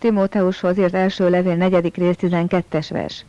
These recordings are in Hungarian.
Timóteushoz írt első levél 4. rész 12. vers.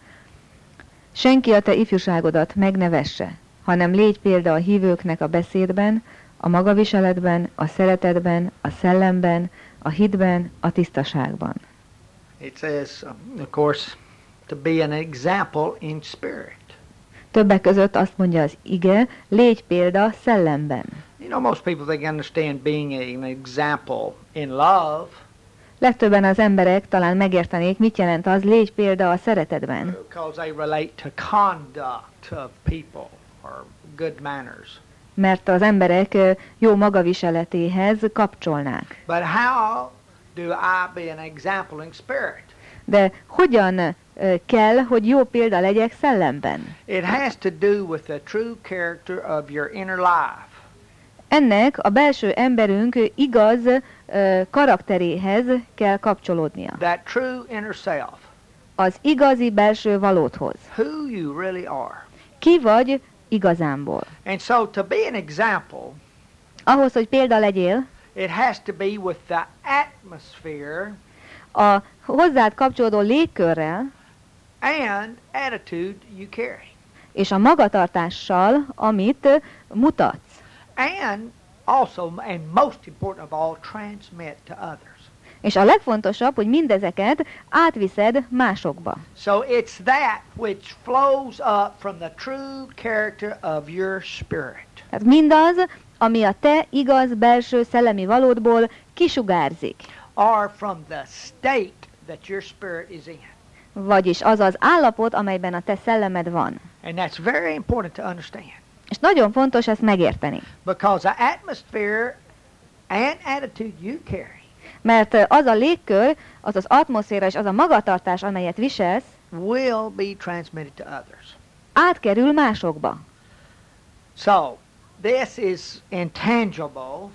Senki a te ifjúságodat meg ne vesse, hanem légy példa a hívőknek a beszédben, a magaviseletben, a szeretetben, a szellemben, a hitben, a tisztaságban. It says, of course, to be an example in spirit. Többek között azt mondja az ige, légy példa szellemben. You know, most people, they understand being an example in love. Legtöbben az emberek talán megértenék, mit jelent az, légy példa a szeretetben. Because they relate to conduct of people or good manners. Mert az emberek jó magaviseletéhez kapcsolnák. But how do I be an example in spirit? De hogyan kell, hogy jó példa legyek szellemben? It has to do with the true character of your inner life. Ennek a belső emberünk igaz karakteréhez kell kapcsolódnia. That true inner self. Az igazi belső valódhoz. Who you really are. Ki vagy igazánból. And so to be an example, ahhoz, hogy példa legyél, it has to be with the atmosphere a hozzád kapcsolódó légkörrel and attitude you carry. És a magatartással, amit mutatsz. And also, and most important of all, transmit to others. És a legfontosabb, hogy mindezeket átviszed másokba. So it's that which flows up from the true character of your spirit. Tehát mindaz, ami a te igaz belső szellemi valódból kisugárzik. Or from the state that your spirit is in. Vagyis az az állapot, amelyben a te szellemed van. And that's very important to understand. És nagyon fontos ezt megérteni. Because the atmosphere and attitude you carry. Mert az a légkör, az az atmoszféra és az a magatartás, amelyet viselsz, will be transmitted to others. Átkerül másokba. So, this is intangible.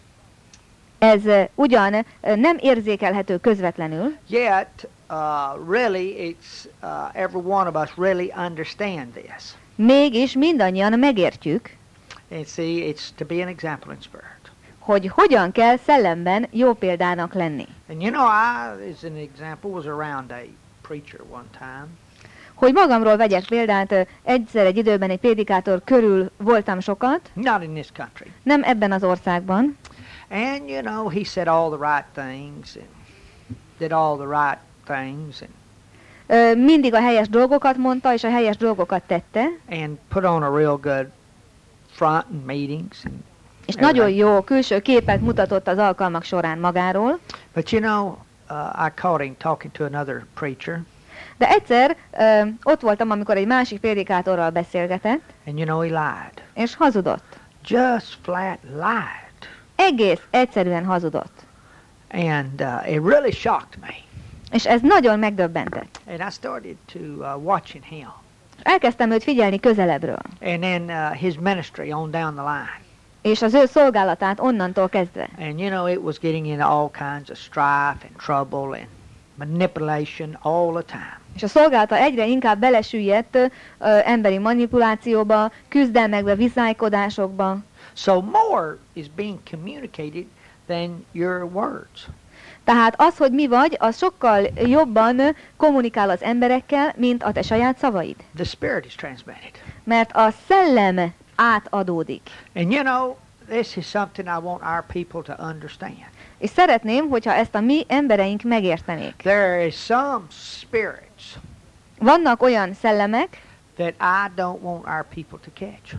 Ez ugyan nem érzékelhető közvetlenül. Yet, really, it's every one of us really understand this. Mégis mindannyian megértjük, And see, it's to be an example in spirit. hogy hogyan kell szellemben jó példának lenni. And you know, I, as an example, was around a preacher one time. Hogy magamról vegyek példát, egyszer egy időben egy prédikátor körül voltam sokat. Not in this country. Nem ebben az országban. And you know, he said all the right things and did all the right things and mindig a helyes dolgokat mondta, és a helyes dolgokat tette. And put on a real good front and meetings. And és nagyon jó külső képet mutatott az alkalmak során magáról. But you know, I caught him talking to another preacher. De egyszer ott voltam, amikor egy másik prédikátorral beszélgetett. And you know, he lied. És hazudott. Just flat lied. Egész egyszerűen hazudott. And it really shocked me. És ez nagyon megdöbbentett. And I started to watching him. Elkezdtem őt figyelni közelebbről. And then his ministry on down the line. És az ő szolgálatát onnantól kezdve. And you know, it was getting into all kinds of strife and trouble and manipulation all the time. És a szolgálata egyre inkább belesüllyedt emberi manipulációba, küzdelmekbe, viszálykodásokba. So more is being communicated than your words. Tehát az, hogy mi vagy, az sokkal jobban kommunikál az emberekkel, mint a te saját szavaid. The spirit is transmitted. Mert a szellem átadódik. And you know, this is something I want our people to understand. És szeretném, hogyha ezt a mi embereink megértenék. There is some spirits. Vannak olyan szellemek, that I don't want our people to catch.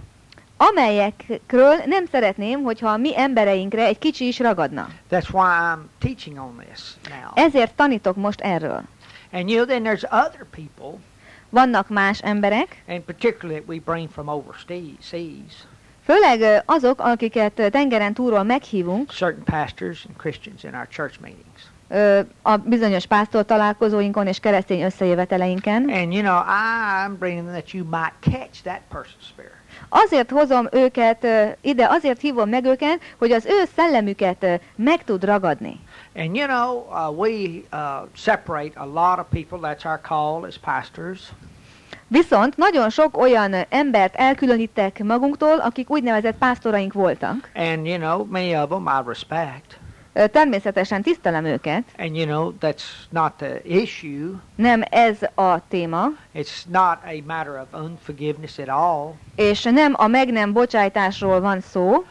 Amelyekről nem szeretném, hogyha a mi embereinkre egy kicsi is ragadna. That's why I'm teaching on this now. Ezért tanítok most erről. And you know, then there's other people. Vannak más emberek. And particularly we bring from overseas. Főleg azok, akiket tengeren túlról meghívunk. Certain pastors and Christians in our church meetings. A bizonyos pásztor találkozóinkon és keresztény összejöveteleinken. And you know, I'm bringing them that you might catch that person's spirit. Azért hozom őket ide, azért hívom meg őket, hogy az ő szellemüket meg tud ragadni. And you know, we separate a lot of people. That's our call as pastors. Viszont nagyon sok olyan embert elkülönítek magunktól, akik úgynevezett pásztoraink voltak. And you know, many of them I respect. Természetesen tisztelem őket, and you know that's not the issue. nem ez a téma, It's not a matter of unforgiveness at all. és nem a meg nem bocsájtásról van szó,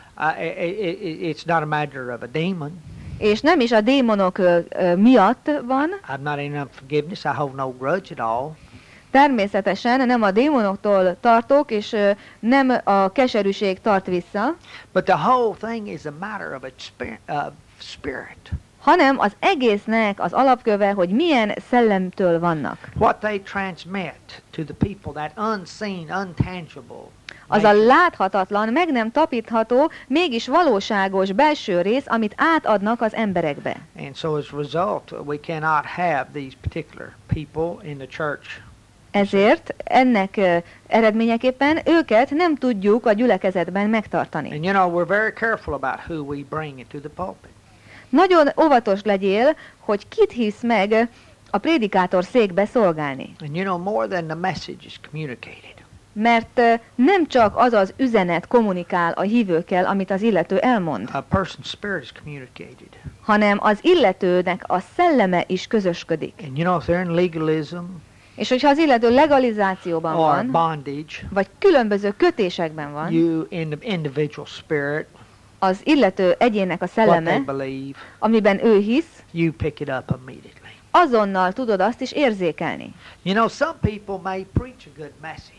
It's not a matter of a demon. és nem is a démonok miatt van, I'm not in unforgiveness. I hold no grudge at all. természetesen nem a démonoktól tartok, és nem a keserűség tart vissza, But the whole thing is a matter of a spirit. hanem az egésznek az alapköve, hogy milyen szellemtől vannak. What they transmit to the people, that unseen, untangible. Az a láthatatlan, meg nem tapintható, mégis valóságos belső rész, amit átadnak az emberekbe. And so as a result, we cannot have these particular people in the church. Ezért ennek eredményeképpen őket nem tudjuk a gyülekezetben megtartani. And you know, we're very careful about who we bring into the pulpit. Nagyon óvatos legyél, hogy kit hisz meg a prédikátor székbe szolgálni. And you know, more than the message is communicated. Mert nem csak az az üzenet kommunikál a hívőkkel, amit az illető elmond, A person's spirit is communicated. hanem az illetőnek a szelleme is közösködik. And you know, if they're in legalism És hogyha az illető legalizációban or van, bondage, vagy különböző kötésekben van, you in the individual spirit, az illető egyénnek a what they szelleme, believe, amiben ő hisz, you pick it up immediately. azonnal tudod azt is érzékelni. You know, some people may preach a good message,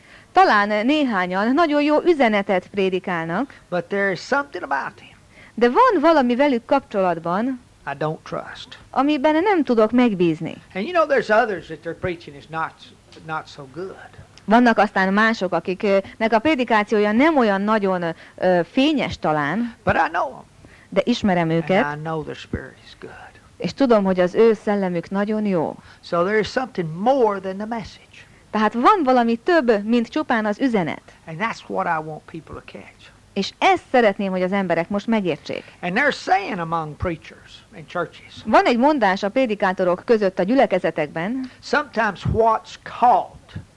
Talán néhányan nagyon jó üzenetet prédikálnak, but there is something about them de van valami velük kapcsolatban, I don't trust. amiben nem tudok megbízni. And you know, there's others that their preaching is not so good. Vannak aztán mások, akiknek a prédikációja nem olyan nagyon fényes talán, But I know them, de ismerem őket, and I know their spirit is good. és tudom, hogy az ő szellemük nagyon jó. So there is something more than the message. Tehát van valami több, mint csupán az üzenet. And that's what I want people to catch. És ezt szeretném, hogy az emberek most megértsék. And they're saying among preachers and churches, Van egy mondás a prédikátorok között a gyülekezetekben, sometimes what's called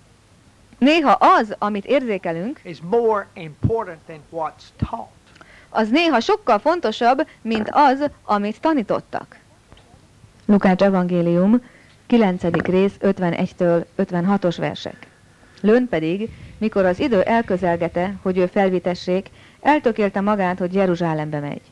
néha az, amit érzékelünk, is more important than what's taught. az néha sokkal fontosabb, mint az, amit tanítottak. Lukács evangélium, 9. rész, 51-től 56-os versek. Lőn pedig, mikor az idő elközelgete, hogy ő felvitessék, eltökélte magát, hogy Jeruzsálembe megy.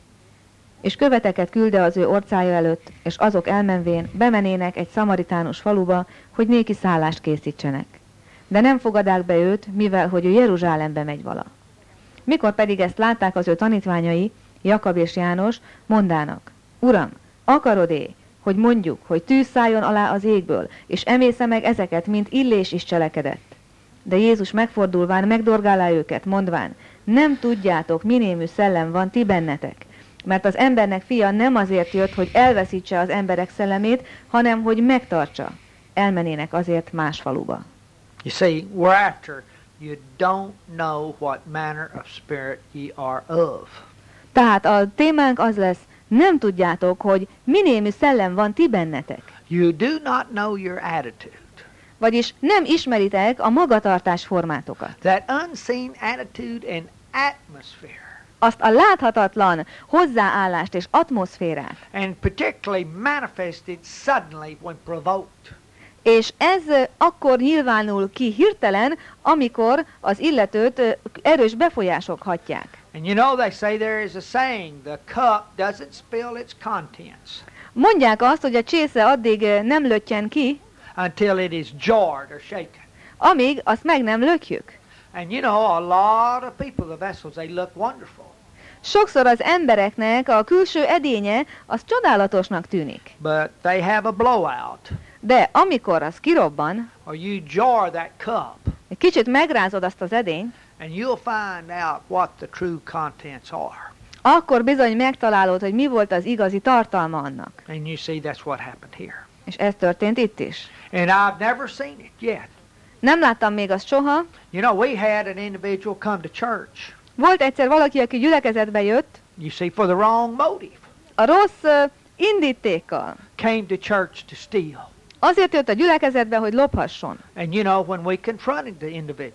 És követeket külde az ő orcája előtt, és azok elmenvén bemenének egy szamaritánus faluba, hogy néki szállást készítsenek. De nem fogadák be őt, mivel hogy ő Jeruzsálembe megy vala. Mikor pedig ezt látták az ő tanítványai, Jakab és János, mondának: Uram, akarod-é, hogy mondjuk, hogy tűz szálljon alá az égből, és emésze meg ezeket, mint Illés is cselekedett? De Jézus megfordulván megdorgálá őket, mondván: nem tudjátok, minémű szellem van ti bennetek, mert az embernek fia nem azért jött, hogy elveszítse az emberek szellemét, hanem hogy megtartsa. Elmenének azért más faluba. You see, we're after you don't know what manner of spirit ye are of. Tehát a témánk az lesz: nem tudjátok, hogy minémű szellem van ti bennetek. You do not know your attitude. Vagyis nem ismeritek a magatartás formátokat. That unseen attitude and atmosphere. Azt a láthatatlan hozzáállást és atmoszférát. And particularly manifested suddenly when provoked. És ez akkor nyilvánul ki hirtelen, amikor az illetőt erős befolyások hatják. And you know, they say there is a saying, the cup doesn't spill its contents Mondják azt, hogy a csésze addig nem löttyen ki, until it is jarred or shaken. amíg azt meg nem lökjük. And you know, a lot of people, the vessels, they look wonderful. Sokszor az embereknek a külső edénye az csodálatosnak tűnik. But they have a blowout, De amikor az kirobban, or you jar that cup, egy kicsit megrázod azt az edényt, and you'll find out what the true contents are. akkor bizony megtalálod, hogy mi volt az igazi tartalma annak. And you see, that's what happened here. És ez történt itt is. And I've never seen it yet. Nem láttam még azt soha. You know, we had an individual come to church, Volt egyszer valaki, aki gyülekezetbe jött, you see, for the wrong motive. a rossz indítékkal. Came to church to steal. Azért jött a gyülekezetbe, hogy lophasson. And you know, when we confronted the individual,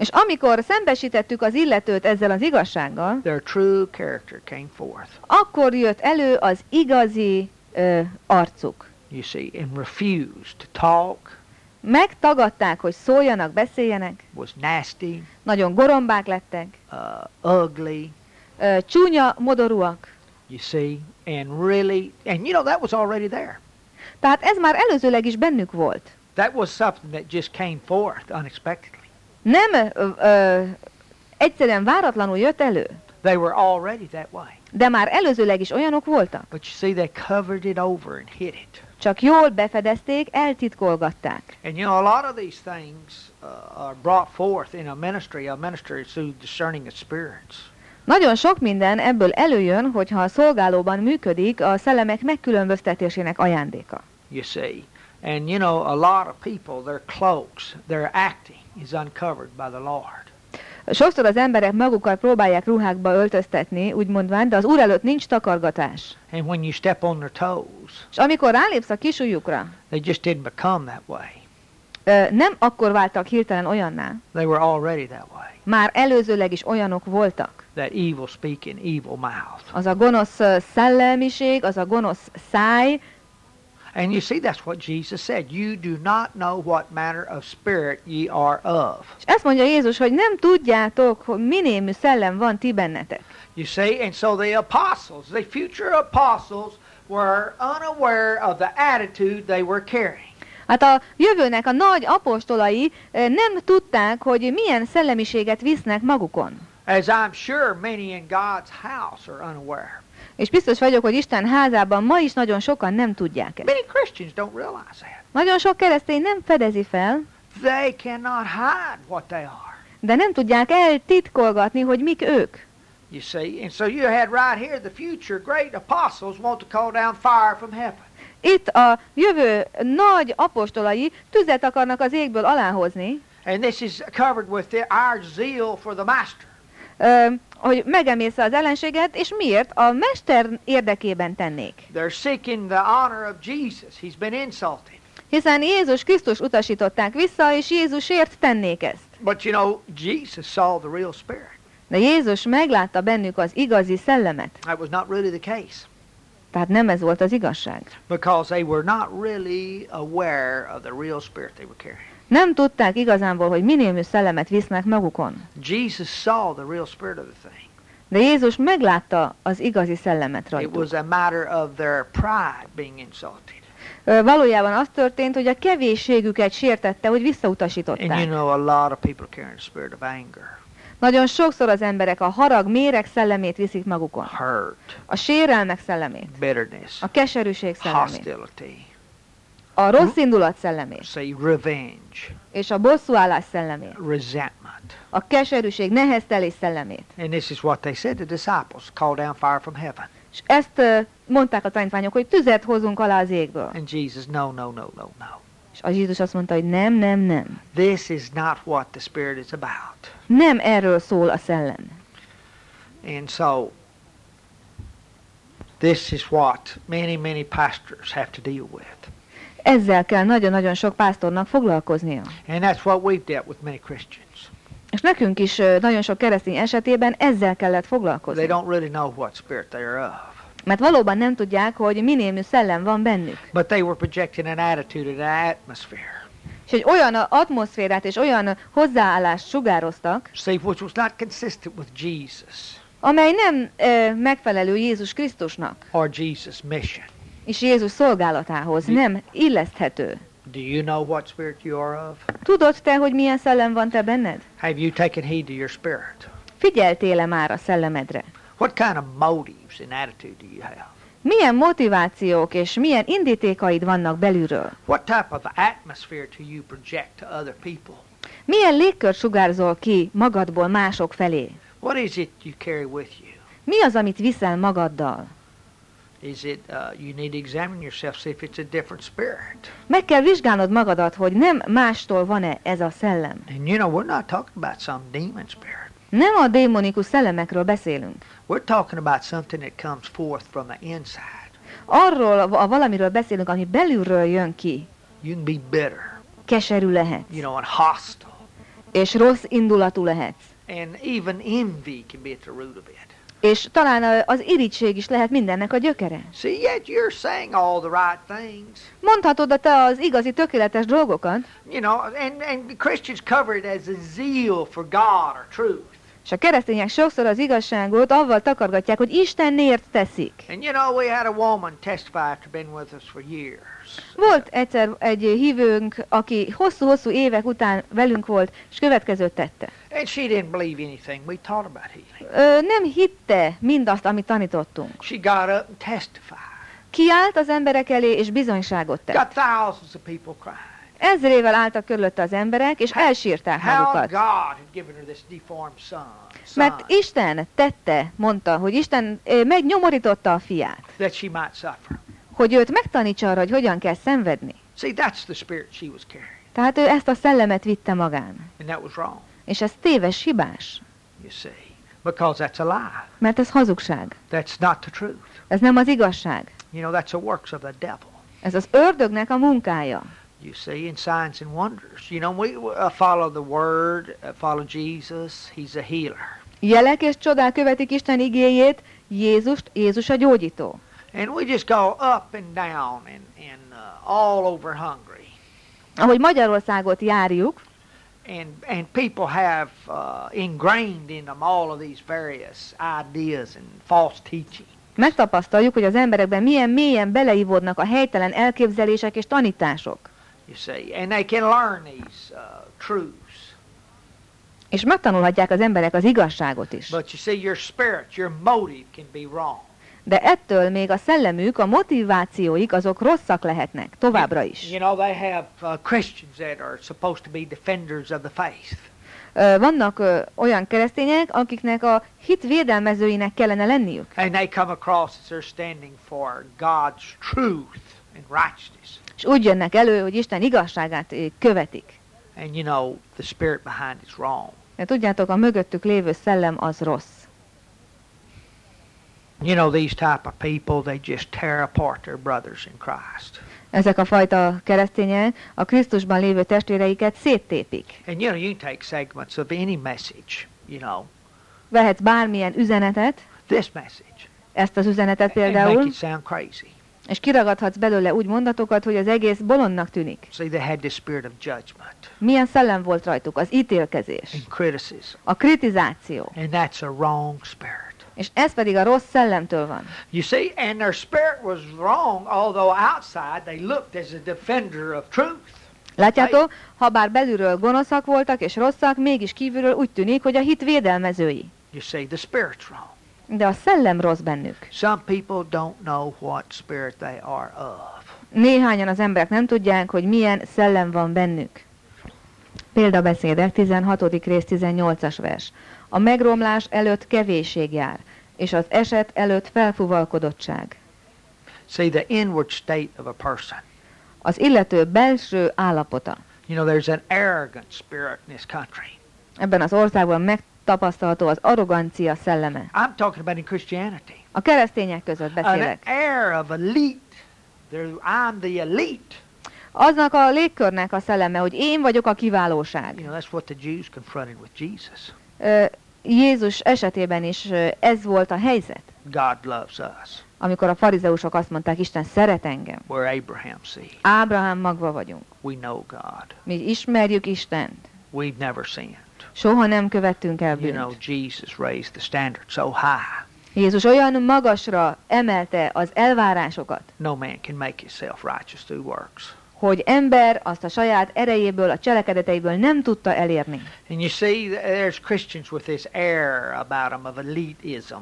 És amikor szembesítettük az illetőt ezzel az igazsággal, their true character came forth. akkor jött elő az igazi arcuk. You see, and refused to talk, Megtagadták, hogy szóljanak, beszéljenek, was nasty, nagyon gorombák lettek, ugly, csúnya modorúak. you see, and really, and you know, that was already there. Tehát ez már előzőleg is bennük volt. That was something that just came forth unexpectedly. Nem egyszerűen váratlanul jött elő, They were already that way. de már előzőleg is olyanok voltak. But you see, they covered it over and hid it. Csak jól befedezték, eltitkolgatták. And you know, a lot of these things are brought forth in a ministry through discerning of spirits. Nagyon sok minden ebből előjön, hogyha a szolgálóban működik a szellemek megkülönböztetésének ajándéka. You see. And you know, a lot of people, their cloaks, their acting is uncovered by the Lord. Sokszor az emberek magukat próbálják ruhákba öltöztetni, úgy mondván, de az Úr előtt nincs takargatás. And when you step on their toes, És amikor rálépsz a kisujjukra, they just didn't become that way. nem akkor váltak hirtelen olyanná, They were already that way. már előzőleg is olyanok voltak. That evil speaking, evil mouth. Az a gonosz szellemiség, az a gonosz száj. And you see, that's what Jesus said. You do not know what manner of spirit ye are of. És ezt mondja Jézus, hogy nem tudjátok, hogy minémű szellem van ti bennetek. You see, and so the apostles, the future apostles, were unaware of the attitude they were carrying. Hát a jövőnek a nagy apostolai nem tudták, hogy milyen szellemiséget visznek magukon. As I'm sure many in God's house are unaware. És biztos vagyok, hogy Isten házában ma is nagyon sokan nem tudják ezt. Many Christians don't realize that. Nagyon sok keresztény nem fedezi fel, They cannot hide what they are. de nem tudják eltitkolgatni, hogy mik ők. You see, and so you had right here the future great apostles want to call down fire from heaven. Itt a jövő nagy apostolai tüzet akarnak az égből aláhozni, And this is covered with our zeal for the master. hogy megemészze az ellenséget, és miért? A mester érdekében tennék. They're seeking the honor of Jesus. He's been insulted. Hiszen Jézus Krisztus utasították vissza, és Jézusért tennék ezt. But you know, Jesus saw the real spirit. De Jézus meglátta bennük az igazi szellemet. That was not really the case. Tehát nem ez volt az igazság. Because they were not really aware of the real spirit they were carrying. Nem tudták igazánból, hogy minémű szellemet visznek magukon. Jesus saw the real spirit of the thing. De Jézus meglátta az igazi szellemet It rajtuk. was a matter of their pride being insulted. Valójában az történt, hogy a kevésségüket sértette, hogy And you visszautasították. know, a lot of people carrying the spirit of anger, Nagyon sokszor az emberek a harag, méreg szellemét viszik magukon. hurt, A sérelmek szellemét, bitterness, a keserűség szellemét, hostility, a rossz indulat szellemét, say revenge, és a bosszúállás szellemét, resentment. a keserűség, neheztelés szellemét. And this is what they said to the disciples, call down fire from heaven. És ezt mondták a tanítványok, hogy tüzet hozunk alá az égből. And Jesus, no, no, no, no, no. És a Jézus azt mondta, hogy nem, nem, nem. This is not what the Spirit is about. Nem erről szól a szellem. And so, this is what many, many pastors have to deal with. Ezzel kell nagyon-nagyon sok pásztornak foglalkoznia. And that's what we've dealt with many Christians. És nekünk is nagyon sok keresztény esetében ezzel kellett They foglalkozni. don't really know what spirit they are of. Mert valóban nem tudják, hogy minémű szellem van bennük. But they were projecting an attitude, an atmosphere. És egy olyan atmoszférát és olyan hozzáállást sugároztak, See, which was not consistent with Jesus amely nem megfelelő Jézus Krisztusnak or Jesus' mission. és Jézus szolgálatához, nem illeszthető. Do you know what spirit you are of? Tudod te, hogy milyen szellem van te benned? Have you taken heed to your spirit? Figyeltél-e már a szellemedre? What kind of motives and attitude do you have? Milyen motivációk és milyen indítékaid vannak belülről? What type of atmosphere do you project to other people? Milyen légkört sugárzol ki magadból mások felé? What is it you carry with you? Mi az, amit viszel magaddal? Is it, you need to examine yourself, see if it's a different spirit. Meg kell vizsgálnod magadat, hogy nem mástól van-e ez a szellem. And you know, we're not talking about some demon spirit. Nem a démonikus szellemekről beszélünk. We're talking about something that comes forth from the inside. Arról a valamiről beszélünk, ami belülről jön ki. You can be bitter, Keserű lehet. you know, and hostile. És rossz indulatú lehetsz. And even envy can be at the root of it. És talán az irigység is lehet mindennek a gyökere. See, yet you're saying all the right things. Mondhatod te az igazi, tökéletes dolgokat, You know, and Christians cover it as a zeal for God or truth. és a keresztények sokszor az igazságot avval takargatják, hogy Istenért teszik. And you know, we had a woman testify after been with us for years. Volt egyszer egy hívőnk, aki hosszú-hosszú évek után velünk volt, és következőt tette. And she didn't believe anything we taught about healing. Nem hitte mindazt, amit tanítottunk. She got up and testified. Kiállt az emberek elé, és bizonyságot Got tett. thousands of people crying. Ezrével álltak körülötte az emberek, és elsírták How magukat. God had given her this deformed son. Mert Isten tette, mondta, hogy Isten megnyomorította a fiát, That she might suffer. hogy őt megtanítsa arra, hogy hogyan kell szenvedni. See, that's the spirit she was carrying. Tehát ő ezt a szellemet vitte magán. And that was wrong, És ez téves, hibás, you see. Because that's a lie. mert ez hazugság. That's not the truth. Ez nem az igazság. You know, that's the works of the devil. Ez az ördögnek a munkája. You see, in signs and wonders. You know, we follow the word, follow Jesus. He's a healer. Jelek és csodák követik Isten igéjét, Jézus a gyógyító. And we just go up and down and all over Hungary. Ahogy Magyarországot járjuk, And people have ingrained in them all of these various ideas and false teaching. megtapasztaljuk, hogy az emberekben milyen mélyen beleivódnak a helytelen elképzelések és tanítások. You see, and they can learn these truths. És megtanulhatják az emberek az igazságot is. But you see, your spirit, your motive can be wrong. De ettől még a szellemük, a motivációik azok rosszak lehetnek, továbbra is. You know, they have Christians that are supposed to be defenders of the faith. Vannak olyan keresztények, akiknek a hit védelmezőinek kellene lenniük. And they come across as they're standing for God's truth and righteousness. És úgy jönnek elő, hogy Isten igazságát követik. And you know, the spirit behind it's wrong. De tudjátok, a mögöttük lévő szellem az rossz. You know, these type of people, they just tear apart their brothers in Christ. Ezek a fajta keresztények a Krisztusban lévő testvéreiket széttépik. And you know, you can take segments of any message, you know, Vehetsz bármilyen üzenetet, this message, ezt az üzenetet and make például, it sound crazy. és kiragadhatsz belőle úgy mondatokat, hogy az egész bolondnak tűnik. See, they had this spirit of judgment Milyen szellem volt rajtuk? Az ítélkezés, and criticism. a kritizáció. And that's a wrong spirit. És ez pedig a rossz szellemtől van. You see, and their spirit was wrong, although outside they looked as a defender of truth. Látjátok, ha bár belülről gonoszak voltak és rosszak, mégis kívülről úgy tűnik, hogy a hit védelmezői. You see, the spirit's wrong. De a szellem rossz bennük. Some people don't know what spirit they are of. Néhányan az emberek nem tudják, hogy milyen szellem van bennük. Példabeszédek, 16. rész, 18-as vers. A megromlás előtt kevésség jár, és az eset előtt felfuvalkodottság. See, the inward state of a person. Az illető belső állapota. You know, there's an arrogant spirit in this country. Ebben az országban megtapasztalható az arrogancia szelleme. I'm talking about in Christianity. A keresztények között An beszélek. air of elite. I'm the elite. Aznak a légkörnek a szelleme, hogy én vagyok a kiválóság. You know, that's what the Jews confronted with Jesus. Jézus esetében is ez volt a helyzet, God loves us. amikor a farizeusok azt mondták, Isten szeret engem. We're Abraham's seed. Ábrahám magva vagyunk. We know God. Mi ismerjük Istent. We've never sinned. Soha nem követtünk el You know, bűnt. Jesus raised the standard so high. Jézus olyan magasra emelte az elvárásokat, No man can make himself righteous through works. hogy ember azt a saját erejéből, a cselekedeteiből nem tudta elérni. And you see, there's Christians with this air about them of elitism.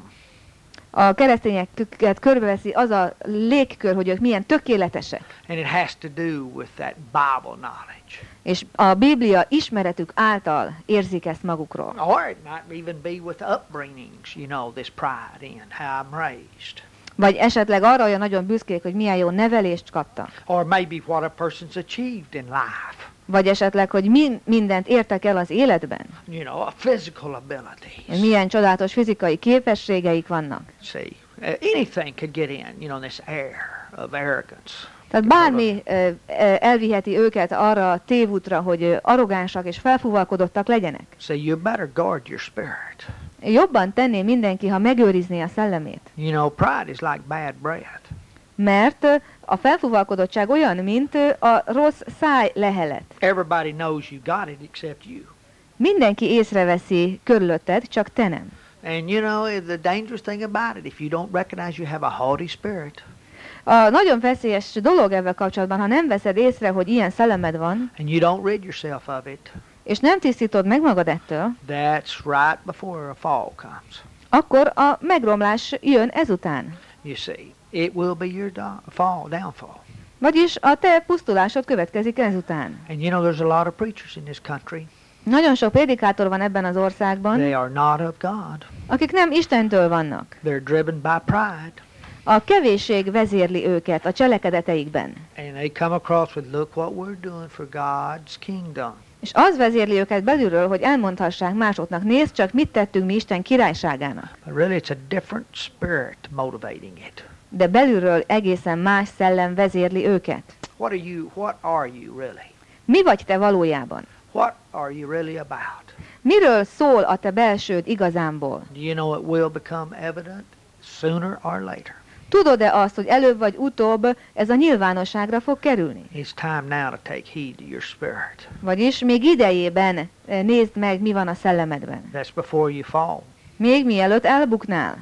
A keresztényeket körbeveszi az a légkör, hogy ők milyen tökéletesek. And it has to do with that Bible knowledge. És a Biblia ismeretük által érzik ezt magukról. Or it might even be with upbringings, you know, this pride in how I'm raised. Vagy esetleg arra olyan nagyon büszkék, hogy milyen jó nevelést kaptak. Or maybe what a person's achieved in life. Vagy esetleg, hogy mindent értek el az életben. You know, a physical abilities. Milyen csodálatos fizikai képességeik vannak. See, anything could get in, you know, this air of arrogance. Tehát bármi elviheti őket arra a tévútra, hogy arrogánsak és felfúvalkodottak legyenek. So you better guard your spirit. Jobban tenné mindenki, ha megőrizné a szellemét. You know, pride is like bad breath. Mert a felfúvalkodottság olyan, mint a rossz szájlehelet. Everybody knows you got it except you. Mindenki észreveszi körülötted, csak te nem. And you know, the dangerous thing about it, if you don't recognize you have a haughty spirit, A nagyon veszélyes dolog ezzel kapcsolatban, ha nem veszed észre, hogy ilyen szellemed van, and you don't rid yourself of it, és nem tisztítod meg magad ettől, that's right before a fall comes. akkor a megromlás jön ezután. You see, it will be your downfall. Vagyis a te pusztulásod következik ezután. And you know, there's a lot of preachers in this country. Nagyon sok prédikátor van ebben az országban, They are not of God. akik nem Istentől vannak. They're driven by pride. A kevésség vezérli őket a cselekedeteikben. And they come across with, look what we're doing for God's kingdom. És az vezérli őket belülről, hogy elmondhassák másoknak, nézd csak, mit tettünk mi Isten királyságának. But really it's a different spirit motivating it. De belülről egészen más szellem vezérli őket. What are you really? Mi vagy te valójában? What are you really about? Miről szól a te belsőd igazánból? Do you know it will become evident sooner or later? Tudod-e azt, hogy előbb vagy utóbb ez a nyilvánosságra fog kerülni? It's time now to take heed to your spirit. Vagyis még idejében nézd meg, mi van a szellemedben. That's before you fall. Még mielőtt elbuknál.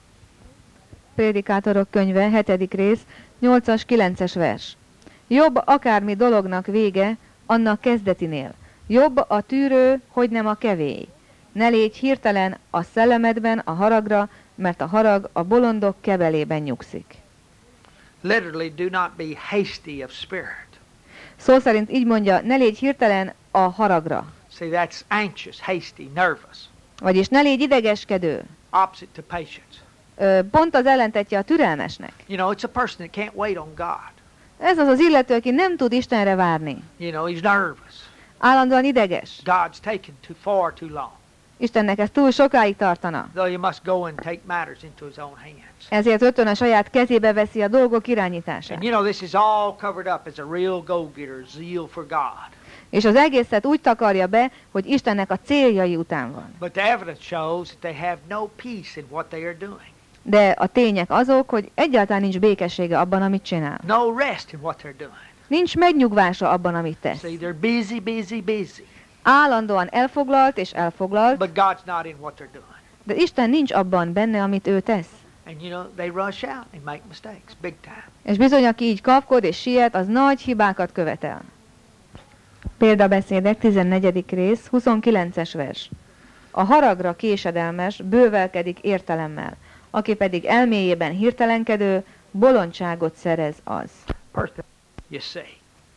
Prédikátorok könyve, 7. rész, 8-as, 9-es vers. Jobb akármi dolognak vége, annak kezdetinél. Jobb a tűrő, hogy nem a kevély. Ne légy hirtelen a szellemedben a haragra, mert a harag a bolondok kebelében nyugszik. Literally, do not be hasty of spirit. Szó szerint így mondja, ne légy hirtelen a haragra. See, that's anxious, hasty, nervous. Vagyis ne légy idegeskedő. Opposite to patience. Pont az ellentetje a türelmesnek. You know, it's a person that can't wait on God. Ez az az illető, aki nem tud Istenre várni. You know, he's nervous. Állandóan ideges. God's taken too long. Istennek ez túl sokáig tartana. Though you must go and take matters into his own hands. Ezért rögtön a saját kezébe veszi a dolgok irányítását. And you know, this is all covered up as a real go-getter, zeal for God. És az egészet úgy takarja be, hogy Istennek a céljai után van. But the evidence shows that they have no peace in what they are doing. De a tények azok, hogy egyáltalán nincs békessége abban, amit csinál. No rest in what they're doing. Nincs megnyugvása abban, amit tesz. See, they're busy. Állandóan elfoglalt és elfoglalt, But God's not in what they're doing. de Isten nincs abban benne, amit ő tesz. And you know, they rush out and make mistakes, big time. És bizony, aki így kapkod és siet, az nagy hibákat követel. Példabeszédek, 14. rész, 29-es vers. A haragra késedelmes bővelkedik értelemmel, aki pedig elméjében hirtelenkedő, bolondságot szerez az. Person, you see.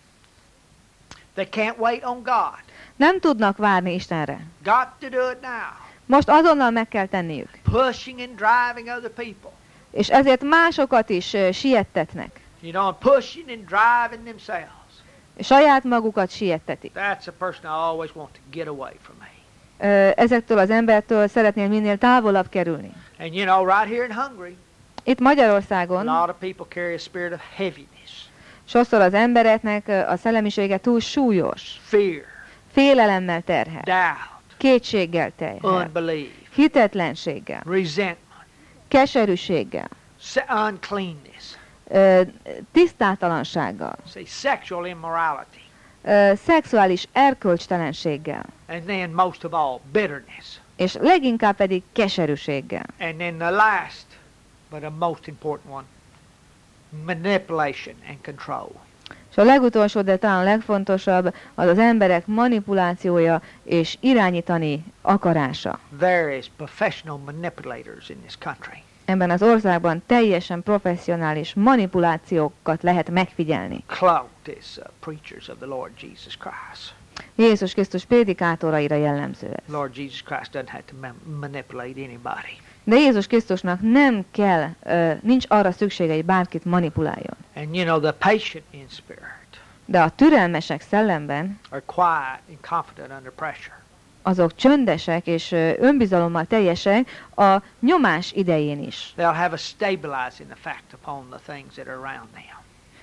They can't wait on God. Nem tudnak várni Istenre. Got to do it now. Most azonnal meg kell tenniük. Pushing and driving other people. És ezért másokat is siettetnek. You know, pushing and driving themselves. Saját magukat siettetik. That's a person I always want to get away from me. Ezektől az embertől szeretnél minél távolabb kerülni. And you know, right here in Hungary, Itt a Magyarországon lot of people carry a spirit of heaviness, sokszor az embereknek a szellemisége túl súlyos, fear, félelemmel terhel, doubt, kétséggel terhel, unbelief, hitetlenséggel, resentment, keserűséggel, uncleanness, tisztátalansággal, see, sexual immorality, szexuális erkölcstelenséggel, and then most of all, bitterness. és leginkább pedig keserűséggel. And then the last, but a most important one, manipulation and control. És a legutolsó, de talán a legfontosabb, az az emberek manipulációja és irányítani akarása. There is professional manipulators in this country. Ebben az országban teljesen professzionális manipulációkat lehet megfigyelni. Cloaked as preachers of the Lord Jesus Christ. Jézus Krisztus prédikátoraira jellemző ez. Lord Jesus Christ doesn't have to manipulate anybody. De Jézus Krisztusnak nem kell, nincs arra szüksége, hogy bárkit manipuláljon. And you know, the patient in spirit De a türelmesek szellemben, are quiet and confident under pressure. azok csöndesek és önbizalommal teljesek a nyomás idején is. They'll have a stabilizing effect upon the things that are around them.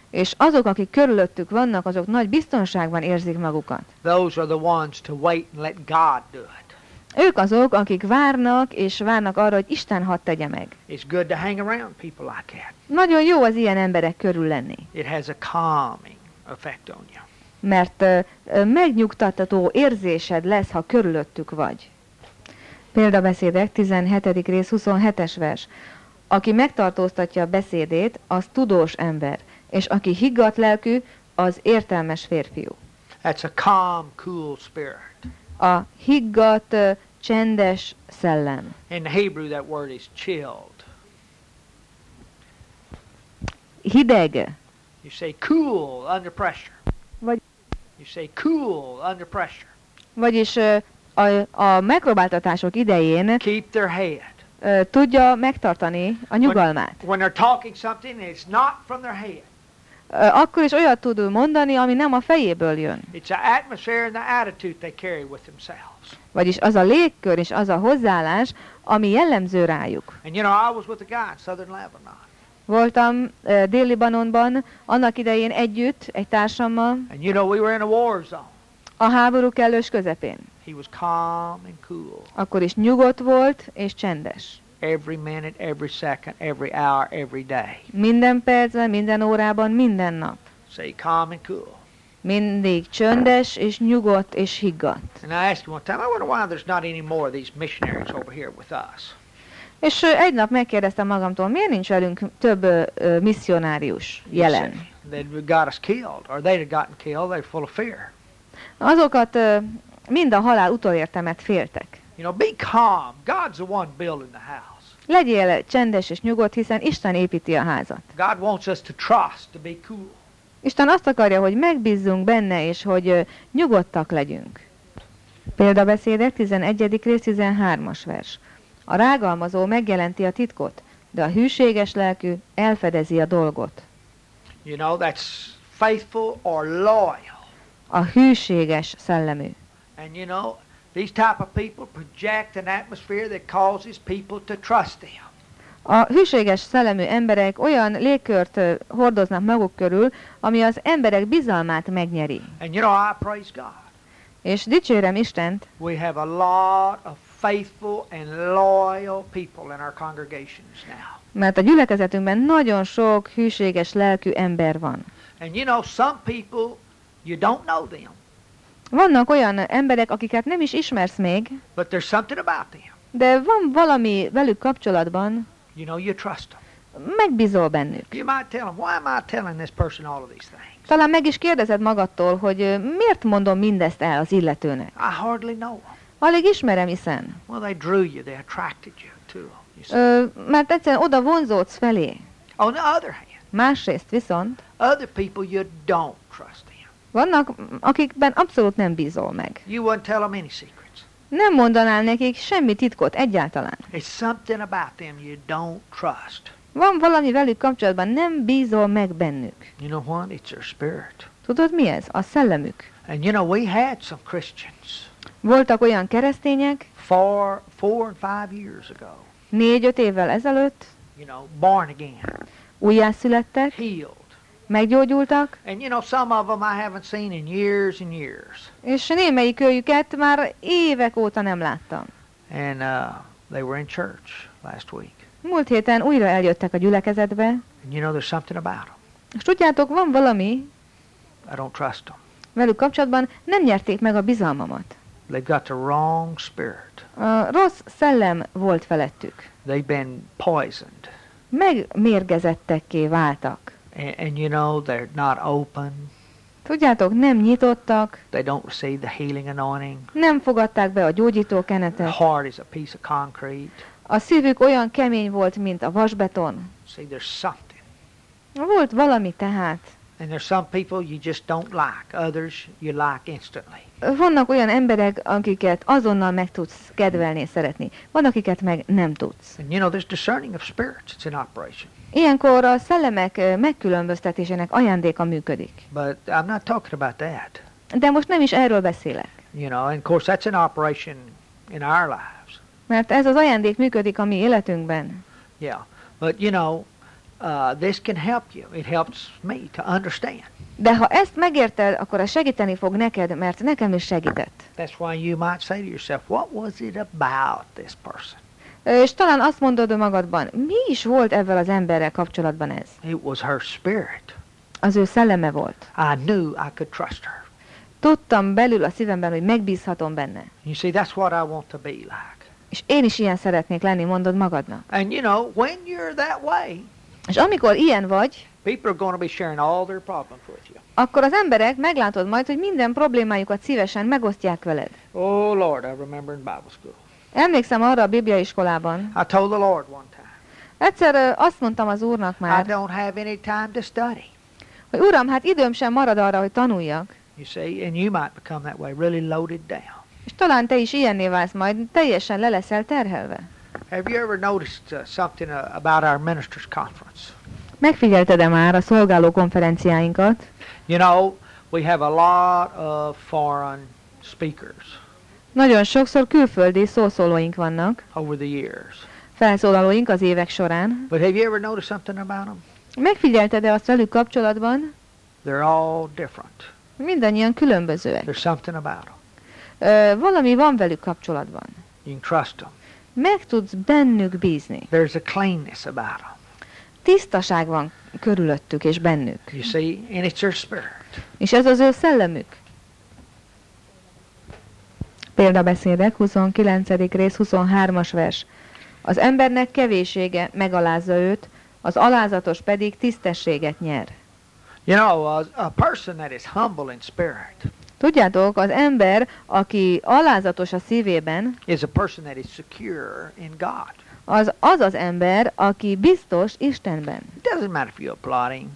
És azok, akik körülöttük vannak, azok nagy biztonságban érzik magukat. Those are the ones to wait and let God do it. Ők azok, akik várnak, és várnak arra, hogy Isten hadd tegye meg. It's good to hang around people like that. Nagyon jó az ilyen emberek körül lenni, It has a calming effect on you. mert megnyugtatható érzésed lesz, ha körülöttük vagy. Példabeszédek 17. rész 27-es vers. Aki megtartóztatja a beszédét, az tudós ember, és aki higgadt lelkű, az értelmes férfiú. That's a calm, cool spirit. A higgadt, csendes szellem. In the Hebrew, that word is chilled. Hideg. You say cool under pressure. Vagy- You say cool under pressure. Vagyis a megpróbáltatások idején Keep their head. tudja megtartani a nyugalmát. When they're talking something, it's not from their head. Akkor is olyat tud mondani, ami nem a fejéből jön. It's the atmosphere and the attitude they carry with themselves. Vagyis az a légkör és az a hozzáállás, ami jellemző rájuk. And you know, I was with a guy in southern Lebanon. Voltam Dél-Libanonban, annak idején együtt, egy társammal, And you know, we were in a war zone. a háború kellős közepén. He was calm and cool. Akkor is nyugodt volt és csendes. Every minute, every second, every hour, every day. Minden percben, minden órában, minden nap. Say calm and cool. Mindig csöndes és nyugodt és higgadt. And I asked him one time, I wonder why there's not any more of these missionaries over here with us. És egy nap megkérdeztem magamtól, miért nincs velünk több misszionárius jelen? They'd got us killed, or they'd have gotten killed. They're full of fear. Azokat mind a halál utolérte, mert féltek. You know, be calm. God's the one building the house. Legyél csendes és nyugodt, hiszen Isten építi a házat. God wants us to trust, to be cool. Isten azt akarja, hogy megbízzunk benne, és hogy nyugodtak legyünk. Példabeszédek 11. rész 13-as vers. A rágalmazó megjelenti a titkot, de a hűséges lelkű elfedezi a dolgot. You know, that's faithful or loyal. A hűséges szellemű. And you know, these type of people project an atmosphere that causes people to trust them. A hűséges szellemű emberek olyan légkört hordoznak maguk körül, ami az emberek bizalmát megnyeri. And you know, I praise God. És dicsérem Istent, We have a lot of faithful and loyal people in our congregations now. mert a gyülekezetünkben nagyon sok hűséges lelkű ember van. And you know, some people, you don't know them, Vannak olyan emberek, akiket nem is ismersz még, but there's something about them. de van valami velük kapcsolatban, You know, you trust them. megbízol bennük. You might tell them, why am I telling this person all of these things? Talán meg is kérdezed magadtól, hogy miért mondom mindezt el az illetőnek. I hardly know them. Alig ismerem, hiszen. Well, they drew you, they attracted you to them. You see. Mert egyszerűen oda vonzódsz felé. On the other hand, Másrészt viszont other people you don't trust them. vannak, akikben abszolút nem bízol meg. You wouldn't tell them any secrets. Nem mondanál nekik semmi titkot egyáltalán. It's something about them you don't trust. Van valami velük kapcsolatban, nem bízol meg bennük. You know what? It's their spirit. Tudod mi ez? A szellemük. And you know, we had some Christians Voltak olyan keresztények 4 and 5 years ago, 4-5 évvel ezelőtt, you know, born again, újjászülettek, healed. meggyógyultak, And you know, some of them I haven't seen in years and years. és némelyik őjüket már évek óta nem láttam. And they were in church last week. Múlt héten újra eljöttek a gyülekezetbe, And you know, there's something about them. és tudjátok, van valami I don't trust them. velük kapcsolatban, nem nyerték meg a bizalmamat. They've got the wrong spirit. A rossz szellem volt felettük. They've been poisoned. Megmérgezettekké váltak. And you know, they're not open. Tudjátok, nem nyitottak, They don't receive the healing anointing. nem fogadták be a gyógyító Their kenetet. heart is a piece of concrete. A szívük olyan kemény volt, mint a vasbeton. See, there's something. Volt valami tehát. And there's some people you just don't like. Others you like instantly. Vannak olyan emberek, akiket azonnal meg tudsz kedvelni és szeretni. Van, akiket meg nem tudsz. And you know, there's discerning of spirits. It's in operation. Ilyenkor a szellemek megkülönböztetésének ajándéka működik. But I'm not talking about that. De most nem is erről beszélek. You know, and of course that's an operation in our lives. Mert ez az ajándék működik a mi életünkben. Yeah. But you know, this can help you. It helps me to understand. De ha ezt megérted, akkor ez segíteni fog neked, mert nekem is segített. That's why you might say to yourself, what was it about this person? És talán azt mondod magadban, mi is volt ezzel az emberrel kapcsolatban ez? It was her spirit. Az ő szelleme volt. I knew I could trust her. Tudtam belül a szívemben, hogy megbízhatom benne. You see, that's what I want to be like. És én is ilyen szeretnék lenni, mondod magadnak. And you know, when you're that way, És amikor ilyen vagy, people are going to be sharing all their problems with you. akkor az emberek meglátod majd, hogy minden problémájukat szívesen megosztják veled. Oh Lord, I remember in Bible school. Emlékszem arra a bibliaiskolában. I told the Lord one time, Egyszer azt mondtam az Úrnak I már, don't have any time to study. hogy Uram, hát időm sem marad arra, hogy tanuljak. You see, and you might become that way, really loaded down. És talán te is ilyenné válsz majd, teljesen le leszel terhelve. Have you ever noticed something about our ministers' conference? Megfigyelted-e már a szolgáló konferenciáinkat? You know, we have a lot of foreign speakers Nagyon sokszor külföldi szószólóink vannak, over the years. felszólalóink az évek során. But have you ever noticed something about them? Megfigyelted-e azt velük kapcsolatban? They're all different. Mindannyian különbözőek. There's something about them. Valami van velük kapcsolatban. You can trust them. Meg tudsz bennük bízni. There's a cleanness about them. Tisztaság van körülöttük és bennük. You see, and it's their spirit. És ez az ő szellemük. Példabeszédek, 29. rész, 23-as vers. Az embernek kevéssége megalázza őt, az alázatos pedig tisztességet nyer. You know, a person that is humble in spirit Tudjátok, az ember, aki alázatos a szívében, is a person that is secure in God. az az ember, aki biztos Istenben. It doesn't matter if you applaud him.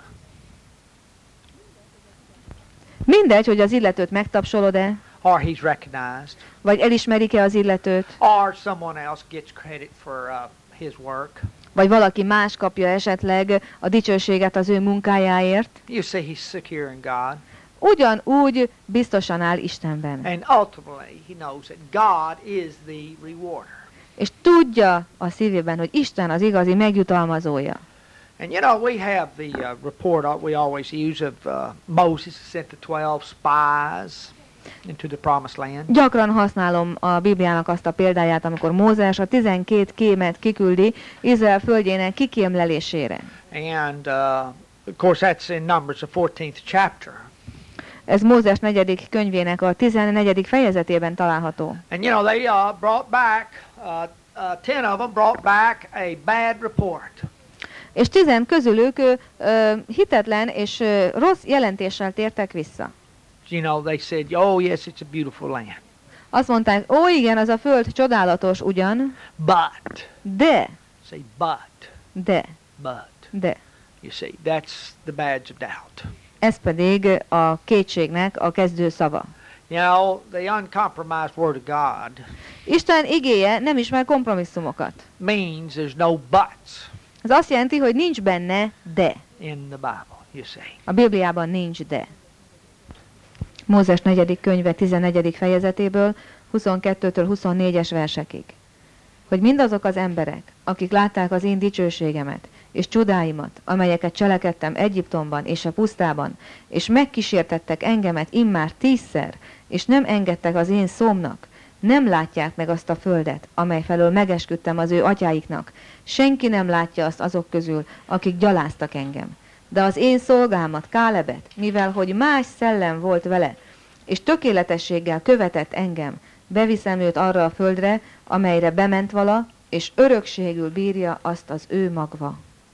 Mindegy, hogy az illetőt megtapsolod-e, Or he's recognized, vagy elismerik-e az illetőt, or someone else gets credit for his work. vagy valaki más kapja esetleg a dicsőséget az ő munkájáért. You see, he's secure in God. Ugyanúgy biztosan áll Istenben. And ultimately, he knows that God is the rewarder. És tudja a szívében, hogy Isten az igazi megjutalmazója. And you know, we have the report we always use of Moses sent the 12 spies into the promised land. Gyakran használom a Bibliának azt a példáját, amikor Mózes a 12 kémet kiküldi Izrael földjének kikémlelésére. And of course that's in Numbers, the 14th chapter. Ez Mózes 4. könyvének a 14. fejezetében található. And you know, they brought back, 10 of them brought back a bad report. És 10 közülük hitetlen és rossz jelentéssel tértek vissza. You know, they said, oh yes, it's a beautiful land. Azt mondták, ó igen, az a föld csodálatos ugyan, But, de, say but, de, but. de. You see, that's the badge of doubt. Ez pedig a kétségnek a kezdő szava. You know, the uncompromised word of God Isten igéje nem ismer kompromisszumokat. means there's no buts Ez azt jelenti, hogy nincs benne de. in the Bible, you see. A Bibliában nincs de. Mózes 4. könyve 14. fejezetéből 22-től 24-es versekig. Hogy mindazok az emberek, akik látták az én dicsőségemet és csodáimat, amelyeket cselekedtem Egyiptomban és a pusztában, és megkísértettek engemet immár 10-szer, és nem engedtek az én szómnak, nem látják meg azt a földet, amely felől megesküdtem az ő atyáiknak. Senki nem látja azt azok közül, akik gyaláztak engem. De az én szolgámat, Kálebet, mivel hogy más szellem volt vele, és tökéletességgel követett engem, beviszem őt arra a földre, amelyre bement vala, és örökségül bírja azt az ő magva.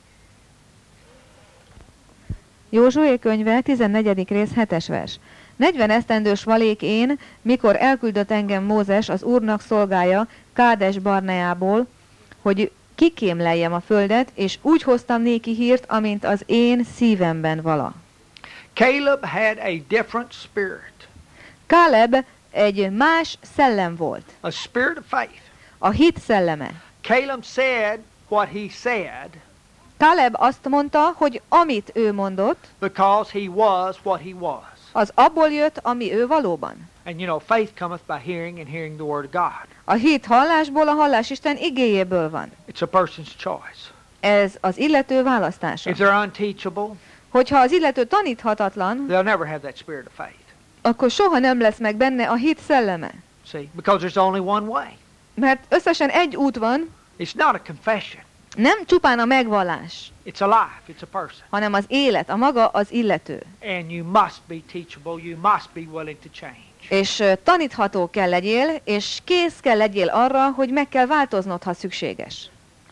Józsué könyve, 14. rész, 7-es vers. 40 esztendős valék én, mikor elküldött engem Mózes, az Úrnak szolgája, Kádes Barneából, hogy kikémleljem a földet, és úgy hoztam néki hírt, amint az én szívemben vala. Caleb had a different spirit, Káleb egy más szellem volt, a spirit of faith. a hit szelleme. Caleb said what he said Káleb azt mondta, hogy amit ő mondott, because he was what he was. az abból jött, ami ő valóban. And you know, faith cometh by hearing, and hearing the word of God. A hit hallásból, a hallás Isten igéjéből van. It's a person's choice. Ez az illető választása. If they're unteachable, Hogyha az illető taníthatatlan, they'll never have that spirit of faith. akkor soha nem lesz meg benne a hit szelleme. See, because there's only one way. Mert összesen egy út van, It's not a confession. nem csupán a megvallás, It's a life. It's a person. hanem az élet, a maga az illető. And you must be teachable. You must be willing to change. És tanítható kell legyél, és kész kell legyél arra, hogy meg kell változnod, ha szükséges.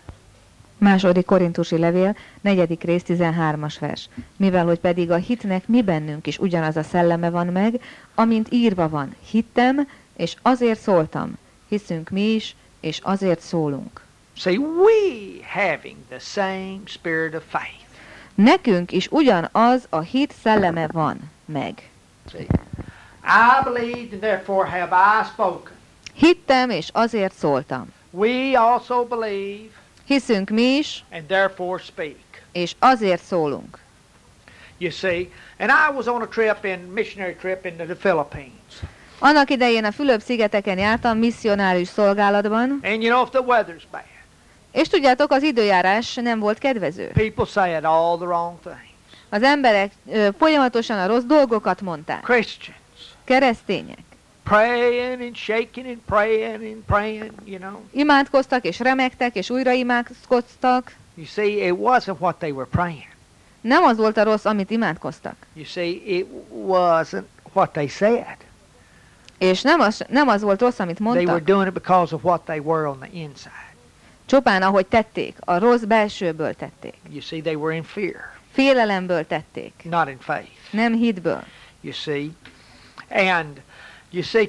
Második Korintusi levél, 4. rész, 13. vers. Mivel, hogy pedig a hitnek mi bennünk is ugyanaz a szelleme van meg, amint írva van, hittem, és azért szóltam. Hiszünk mi is, és azért szólunk. See, we having the same spirit of faith. Nekünk is ugyanaz a hit szelleme van meg. See, I believed and therefore have I spoken. Hittem, és azért szóltam. We also believe Hiszünk mi is, and therefore speak. és azért szólunk. You see, and I was on a trip, missionary trip into the Philippines. Annak idején a Fülöp-szigeteken jártam misszionárius szolgálatban, And you know, if the weather's bad, és tudjátok, az időjárás nem volt kedvező. people said all the wrong things. Az emberek folyamatosan a rossz dolgokat mondták. Christians Keresztények. praying and shaking and praying, you know. Imádkoztak, és remegtek, és újra imádkoztak. You see, it wasn't what they were praying. Nem az volt a rossz, amit imádkoztak. You see, it wasn't what they said. És nem az volt rossz, amit They were mondtak. doing it because of what they were on the inside. Csupán ahogy tették, a rossz belsőből tették. You see, they were in fear, Félelemből tették, not in faith. nem hitből. You see, and you see,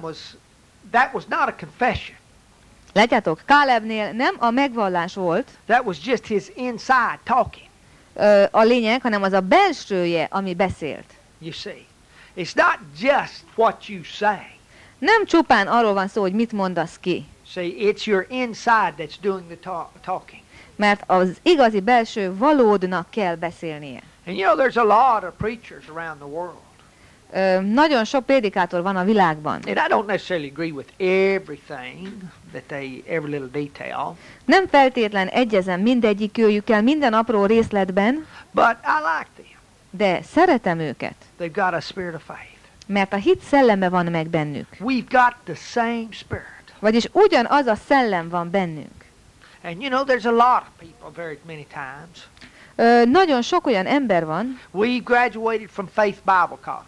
that was not a confession. Látjátok, Kálebnél nem a megvallás volt That was just his inside talking. a lényeg, hanem az a belsője, ami beszélt. You see, it's not just what you say. Nem csupán arról van szó, hogy mit mondasz ki, See, it's your inside that's doing the talking. mert az igazi belső valódnak kell beszélnie. And you know, there's a lot of preachers around the world. Nagyon sok prédikátor van a világban. And I don't necessarily agree with everything every little detail, Nem feltétlen egyezem mindegyikőjükkel minden apró részletben, but I like them. de szeretem őket, They've got a spirit of faith. mert a hit szelleme van meg bennük. We've got the same spirit. Vagyis ugyanaz a szellem van bennünk. And you know, there's a lot of people very many times. Nagyon sok olyan ember van, We graduated from Faith Bible College,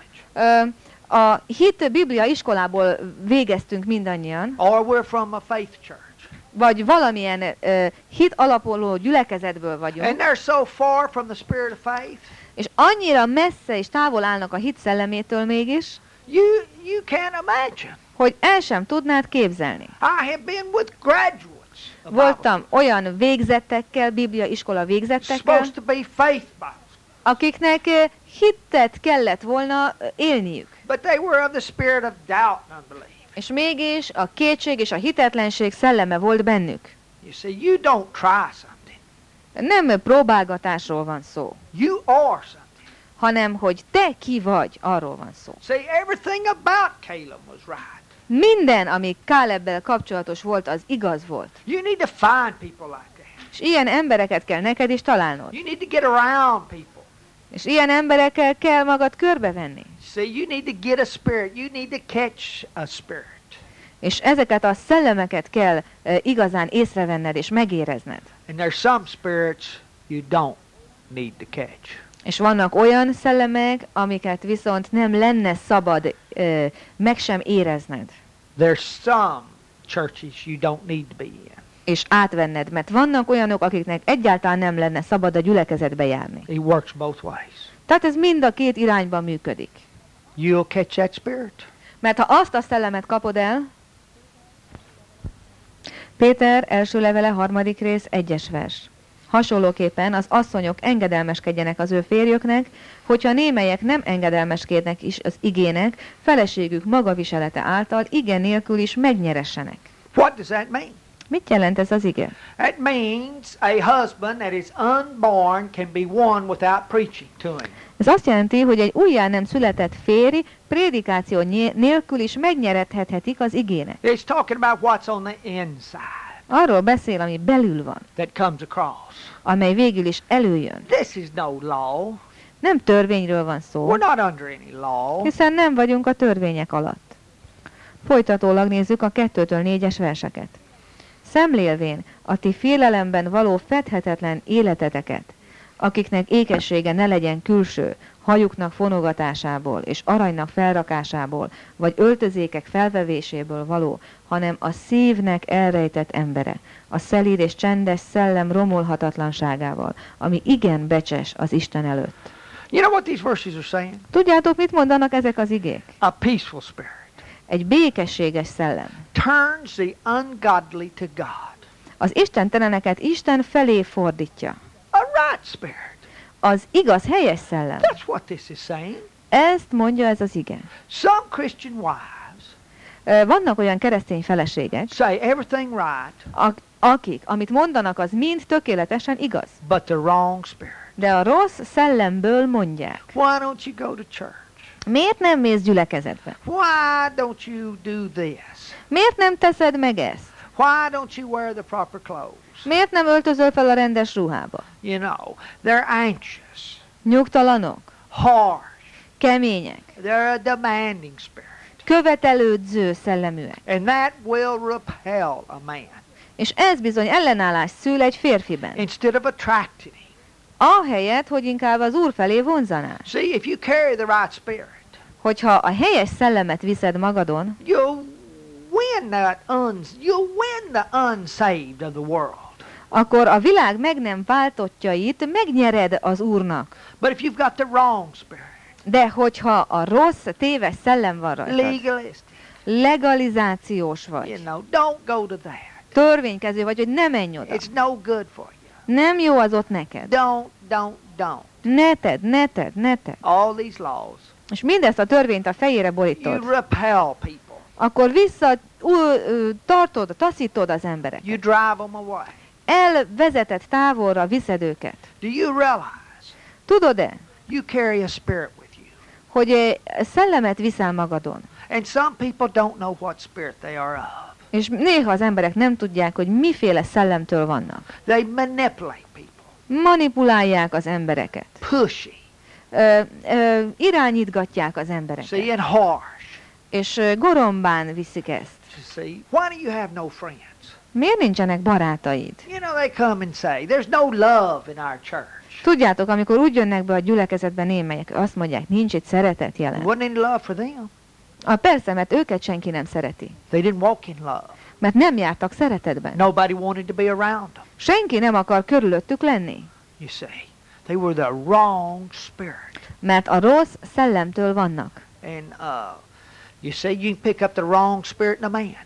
a hit biblia iskolából végeztünk mindannyian, or we're from a faith church. vagy valamilyen hit alapuló gyülekezetből And vagyunk, they're so far from the spirit of faith, és annyira messze és távol állnak a hit szellemétől mégis, you can't imagine. hogy el sem tudnád képzelni. I have been with graduates of Voltam olyan végzettekkel, biblia iskola Bible, végzettekkel, supposed to be faith Bibles, akiknek hittet kellett volna élniük. but they were of the spirit of doubt and unbelief. És mégis a kétség és a hitetlenség szelleme volt bennük. You see, you don't try something. Nem próbálgatásról van szó, You are something. hanem hogy te ki vagy, arról van szó. See, everything about Caleb was right. Minden, ami Kálebbel kapcsolatos volt, az igaz volt. You need to find people like that. És ilyen embereket kell neked is találnod. You need to get around people. És ilyen emberekkel kell magad körbevenni. See, you need to get a spirit. You need to catch a spirit. És ezeket a szellemeket kell igazán észrevenned és megérezned. And there's some spirits you don't need to catch. És vannak olyan szellemek, amiket viszont nem lenne szabad meg sem érezned, There's some churches you don't need to be in. és átvenned, mert vannak olyanok, akiknek egyáltalán nem lenne szabad a gyülekezetbe járni. It works both ways. Tehát ez mind a két irányban működik. You'll catch that spirit. Mert ha azt a szellemet kapod el, Péter első levele 3. rész 1. vers. Hasonlóképpen az asszonyok engedelmeskedjenek az ő férjöknek, hogyha némelyek nem engedelmeskednek is az igének, feleségük magaviselete által igen nélkül is megnyeressenek. What does that mean? Mit jelent ez az ige? That means a husband that is unborn can be won without preaching to him. Ez azt jelenti, hogy egy újjá nem született férj prédikáció nélkül is megnyerethetik az igének. It's talking about what's on the inside. Arról beszél, ami belül van, that comes across. amely végül is előjön. This is no law. Nem törvényről van szó, We're not under any law. hiszen nem vagyunk a törvények alatt. Folytatólag nézzük a 2-től 4-es verseket. Szemlélvén a ti félelemben való fedhetetlen életeteket, akiknek ékessége ne legyen külső, hajuknak fonogatásából és aranynak felrakásából, vagy öltözékek felvevéséből való, hanem a szívnek elrejtett embere, a szelíd és csendes szellem romolhatatlanságával, ami igen becses az Isten előtt. You know what these verses are saying? Tudjátok, mit mondanak ezek az igék? A peaceful spirit Egy békességes szellem. turns the ungodly to God. Az istenteleneket Isten felé fordítja. A right spirit. Az igaz, helyes szellem. That's what this is saying. Ezt mondja ez az ige. Some Christian wives Vannak olyan keresztény feleségek, say everything right, akik, amit mondanak, az mind tökéletesen igaz. but the wrong spirit. De a rossz szellemből mondják. Why don't you go to church? Miért nem mész gyülekezetbe? Why don't you do this? Miért nem teszed meg ezt? Why don't you wear the proper clothes? Miért nem öltözöl fel a rendes ruhába? You know, they're anxious, Nyugtalanok, harsh. kemények, They're a demanding spirit. követelődző szelleműek. And that will repel a man És ez bizony ellenállás szül egy férfiben. instead of attracting him. Ahelyett, hogy inkább az Úr felé vonzaná. See, if you carry the right spirit, Hogyha a helyes szellemet viszed magadon, you'll win you'll win the unsaved of the world. akkor a világ meg nem váltottjait megnyered az Úrnak. But if you've got the wrong spirit, De hogyha a rossz, téves szellem van rajtad, legalistic, legalizációs you vagy, know, don't go to that. törvénykező vagy, hogy ne menj oda. It's no good for you. Nem jó az ott neked. Don't. Ne tedd. All these laws, És mindezt a törvényt a fejére you borítod. repel people. Akkor taszítod az embereket. You drive them away. Elvezetett távolra viszed őket. Do you realize Tudod-e, you carry a spirit with you? hogy szellemet viszel magadon? And some people don't know what spirit they are of. És néha az emberek nem tudják, hogy miféle szellemtől vannak. They manipulate people, Manipulálják az embereket. pushy, Irányítgatják az embereket. see, and harsh. És gorombán viszik ezt. You see, why do you have no friends? Miért nincsenek barátaid? You know, they come and say, there's no love in our church. Tudjátok, amikor úgy jönnek be a gyülekezetbe némelyek, azt mondják, nincs itt szeretet jelen. Wasn't any love for them. Persze, mert őket senki nem szereti. They didn't walk in love. Mert nem jártak szeretetben. Nobody wanted to be around them. Senki nem akar körülöttük lenni. You see, they were the wrong spirit. Mert a rossz szellemtől vannak. And you see, you can pick up the wrong spirit in a man.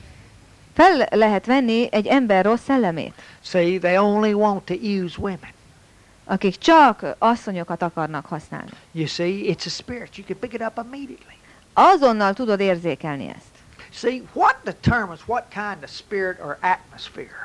Fel lehet venni egy ember rossz szellemét, See, they only want to use women. akik csak asszonyokat akarnak használni. You see, it's a spirit. You can pick it up immediately. Azonnal tudod érzékelni ezt. See, what determines what kind of spirit or atmosphere?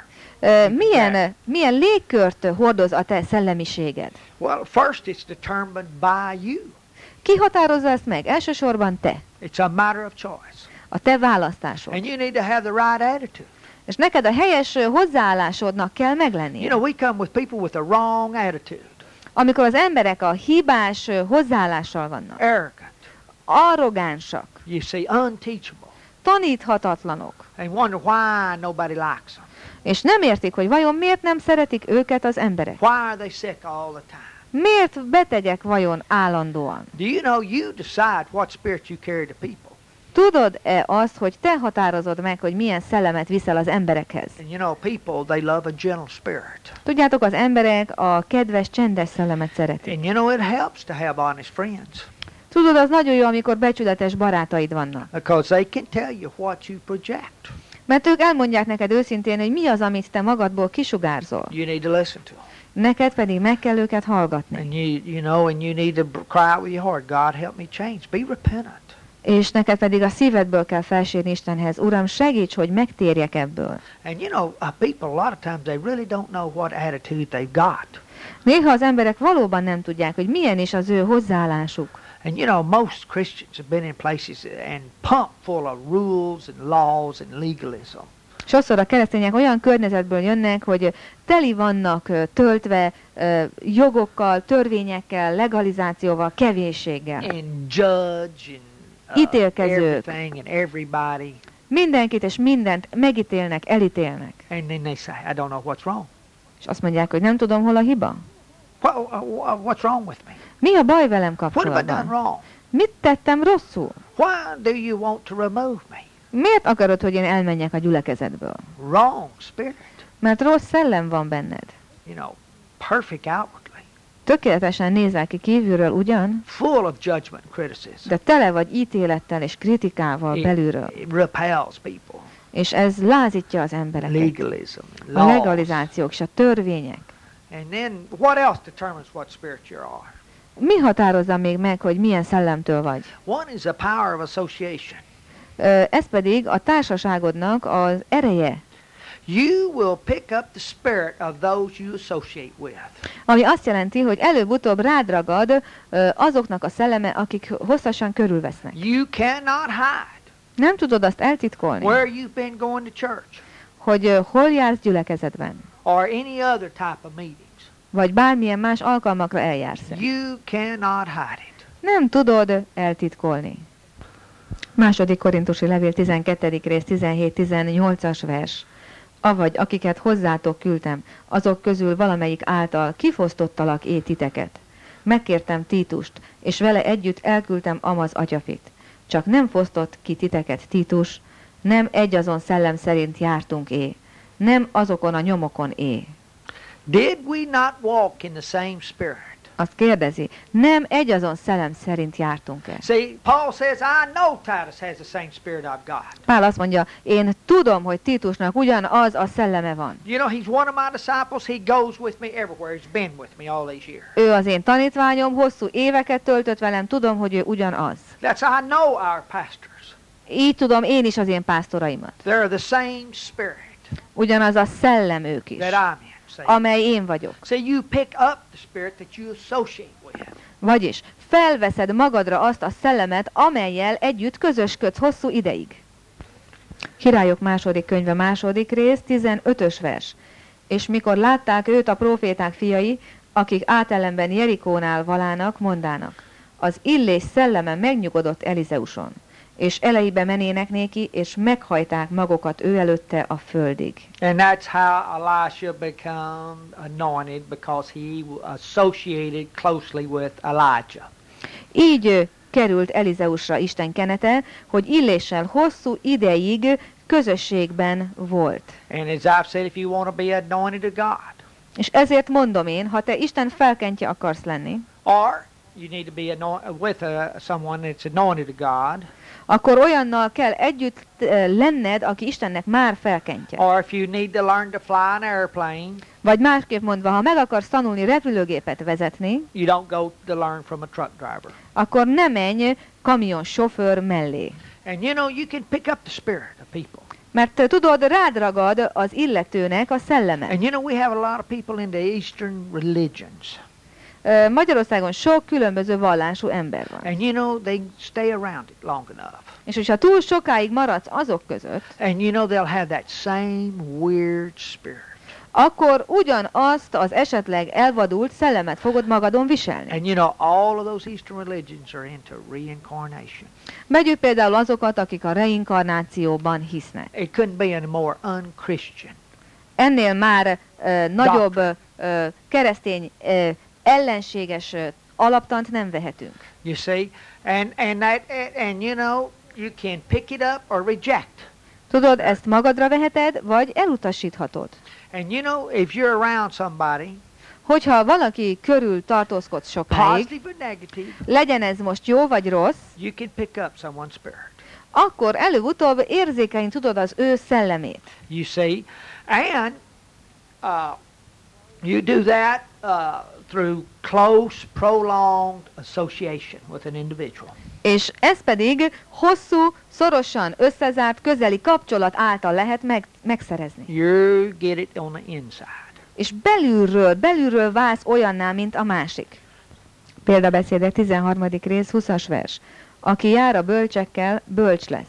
Milyen légkört hordoz a te szellemiséged? Well, first it's determined by you. Ki határozza ezt meg? Elsősorban te. It's a matter of choice. A te választásod. And you need to have the right attitude. És neked a helyes hozzáállásodnak kell meglennie. You know, we come with people with the wrong attitude. Amikor az emberek a hibás hozzáállással vannak, Arrogant. arrogánsak, You see, unteachable. taníthatatlanok, And wonder why nobody likes them. és nem értik, hogy vajon miért nem szeretik őket az emberek. Why are they sick all the time? Miért betegek vajon állandóan? Do you know you decide what spirit you carry to people? Tudod-e azt, hogy te határozod meg, hogy milyen szellemet viszel az emberekhez? And you know, people, they love a gentle spirit. Tudjátok, az emberek a kedves, csendes szellemet szeretik. And you know, it helps to have honest friends. Tudod, az nagyon jó, amikor becsületes barátaid vannak. Because they can tell you what you project. Mert ők elmondják neked őszintén, hogy mi az, amit te magadból kisugárzol. You need to listen to them. Neked pedig meg kell őket hallgatni. And you need to cry out with your heart, God, help me change. Be repentant. És neked pedig a szívedből kell felsérni Istenhez. Uram, segíts, hogy megtérjek ebből. And you know, people, a lot of times, they really don't know what attitude they've got. Néha az emberek valóban nem tudják, hogy milyen is az ő hozzáállásuk. And you know, most Christians have been in places and pumped full of rules and laws and legalism. Sokszor a keresztények olyan környezetből jönnek, hogy teli vannak töltve jogokkal, törvényekkel, legalizációval, kevészséggel. And judge and Ítélkezők. everything and everybody. Mindenkit és mindent megítélnek, elítélnek. And then they say, I don't know what's wrong. És azt mondják, hogy nem tudom, hol a hiba. What's wrong with me? Mi a baj velem What have I done kapcsolatban? wrong? Mit tettem rosszul? Why do you want to remove me? Miért akarod, hogy én elmenjek a gyülekezetből? Wrong spirit. Mert rossz szellem van benned. You know, perfect outwardly. Tökéletesen nézel ki kívülről ugyan, Full of judgment and criticism. de tele vagy ítélettel és kritikával belülről. It repels people. És ez lázítja az embereket. Legalism. A Laws. legalizációk és a törvények. And then what else determines what spirit you are? Mi határozza még meg, hogy milyen szellemtől vagy? One is the power of association. Ez pedig a társaságodnak az ereje, You will pick up the spirit of those you associate with. ami azt jelenti, hogy előbb-utóbb rád ragad azoknak a szelleme, akik hosszasan körülvesznek. You cannot hide Nem tudod azt eltitkolni, where you've been going to church hogy hol jársz gyülekezetben, or any other type of meetings. vagy bármilyen más alkalmakra eljársz. You cannot hide it. Nem tudod eltitkolni. Második Korintusi levél 12. rész 17-18-as vers. Avagy akiket hozzátok küldtem, azok közül valamelyik által kifosztottalak titeket. Megkértem Títust, és vele együtt elküldtem Amaz atyafit. Csak nem fosztott ki titeket Títus, nem egyazon szellem szerint jártunk nem azokon a nyomokon Did we not walk in the same spirit? Azt kérdezi, nem egyazon szellem szerint jártunk-e? See, Paul says, I know Titus has the same spirit I've got. Pál azt mondja, én tudom, hogy Títusnak ugyanaz a szelleme van. You know, he's one of my disciples. He goes with me everywhere. He's been with me all these years. Ő az én tanítványom, hosszú éveket töltött velem, tudom, hogy ő ugyanaz. That's how I know our pastors. Így tudom én is az én pásztoraimat. They're the same spirit Ugyanaz a szellem ők is, that I'm in. See? amely én vagyok. So you pick up the spirit that you associate with. Vagyis felveszed magadra azt a szellemet, amellyel együtt közösködsz hosszú ideig. Királyok második könyve második rész, 15-ös vers. És mikor látták őt a próféták fiai, akik átellenben Jerikónál valának, mondának. Az illés szelleme megnyugodott Elizeuson, és elejébe menének néki, és meghajták magukat ő előtte a földig. And that's how Elisha became anointed, because he associated closely with Elijah. Így került Elizeusra Isten kenete, hogy illéssel hosszú ideig közösségben volt. And as I've said, if you want to be anointed of God, És ezért mondom én, ha te Isten felkentje akarsz lenni, or you need to be with someone that's anointed of God, akkor olyannal kell együtt lenned, aki Istennek már felkentje. or if you need to learn to fly an airplane, Vagy másképp mondva, ha meg akarsz tanulni repülőgépet vezetni, you don't go to learn from a truck driver. akkor ne menj kamionsofőr mellé. And you know, you can pick up the spirit of people. Mert tudod, rád ragad az illetőnek a szelleme. And you know, we have a lot of people in the Eastern religions. Magyarországon sok különböző vallású ember van. And you know, they stay around it long enough. És hogyha túl sokáig maradsz azok között, And you know, they'll have that same weird spirit. akkor ugyanazt az esetleg elvadult szellemet fogod magadon viselni. And you know, all of those Eastern religions are into reincarnation. Vegyük például azokat, akik a reinkarnációban hisznek. It couldn't be any more unchristian. Ennél már nagyobb keresztény ellenséges alaptant nem vehetünk. You see, and you know, you can pick it up or reject. Tudod, ezt magadra veheted, vagy elutasíthatod. And you know, if you're around somebody, Hogyha valaki körül tartózkodsz sokáig, positive or negative, legyen ez most jó vagy rossz, you can pick up someone's spirit. akkor előbb-utóbb érzékelni tudod az ő szellemét. You see, and you do that through close, prolonged association with an individual. És ez pedig hosszú, szorosan összezárt, közeli kapcsolat által lehet megszerezni. You get it on the inside. És belülről válsz olyanná, mint a másik. Példabeszédek 13. rész, 20-as vers. Aki jár a bölcsekkel, bölcs lesz.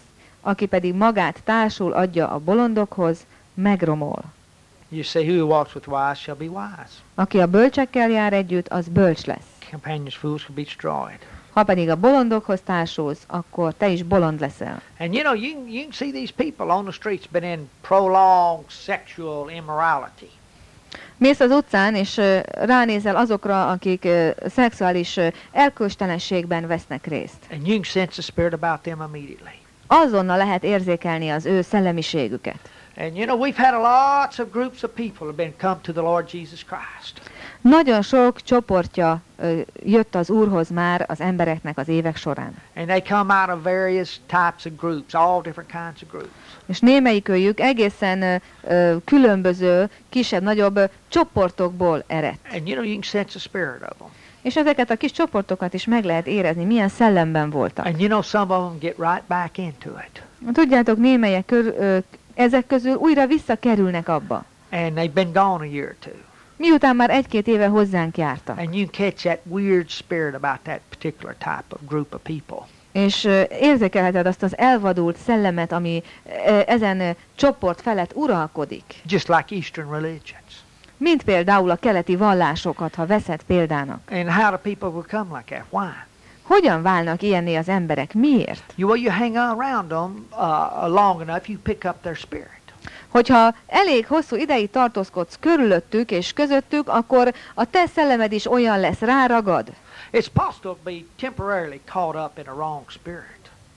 aki pedig magát társul adja a bolondokhoz, megromol. You say, who walks with wise shall be wise. Aki a bölcsekkel jár együtt, az bölcs lesz. Companions fools will be destroyed. Ha pedig a bolondokhoz társulsz, akkor te is bolond leszel. And you know, you can see these people on the streets been in prolonged sexual immorality. Mész az utcán, és ránézel azokra, akik szexuális erkölcstelenségben vesznek részt. And you can sense the spirit about them immediately. Azonnal lehet érzékelni az ő szellemiségüket. And you know, we've had lots of groups of people have been come to the Lord Jesus Christ. Nagyon sok csoportja jött az Úrhoz már az embereknek az évek során. And they come out of various types of groups, all different kinds of groups. És némelyikőjük egészen különböző, kisebb-nagyobb csoportokból eredt. And you know, you can sense the spirit of them. És ezeket a kis csoportokat is meg lehet érezni, milyen szellemben voltak. And you know, some of them get right back into it. Tudjátok, némelyek ezek közül újra visszakerülnek abba. And they've been gone a year or two. Miután már 1-2 éve hozzánk jártak. And you can catch that weird spirit about that particular type of group of people. És érzékelheted azt az elvadult szellemet, ami ezen csoport felett uralkodik. Just like Eastern religions. Mint például a keleti vallásokat, ha veszed példának. And how do people become like that? Why? Hogyan válnak ilyenné az emberek? Miért? You hang around them long enough, you pick up their spirit. Hogyha elég hosszú ideig tartózkodsz körülöttük és közöttük, akkor a te szellemed is olyan lesz, ráragad. It's possible to be temporarily caught up in a wrong spirit.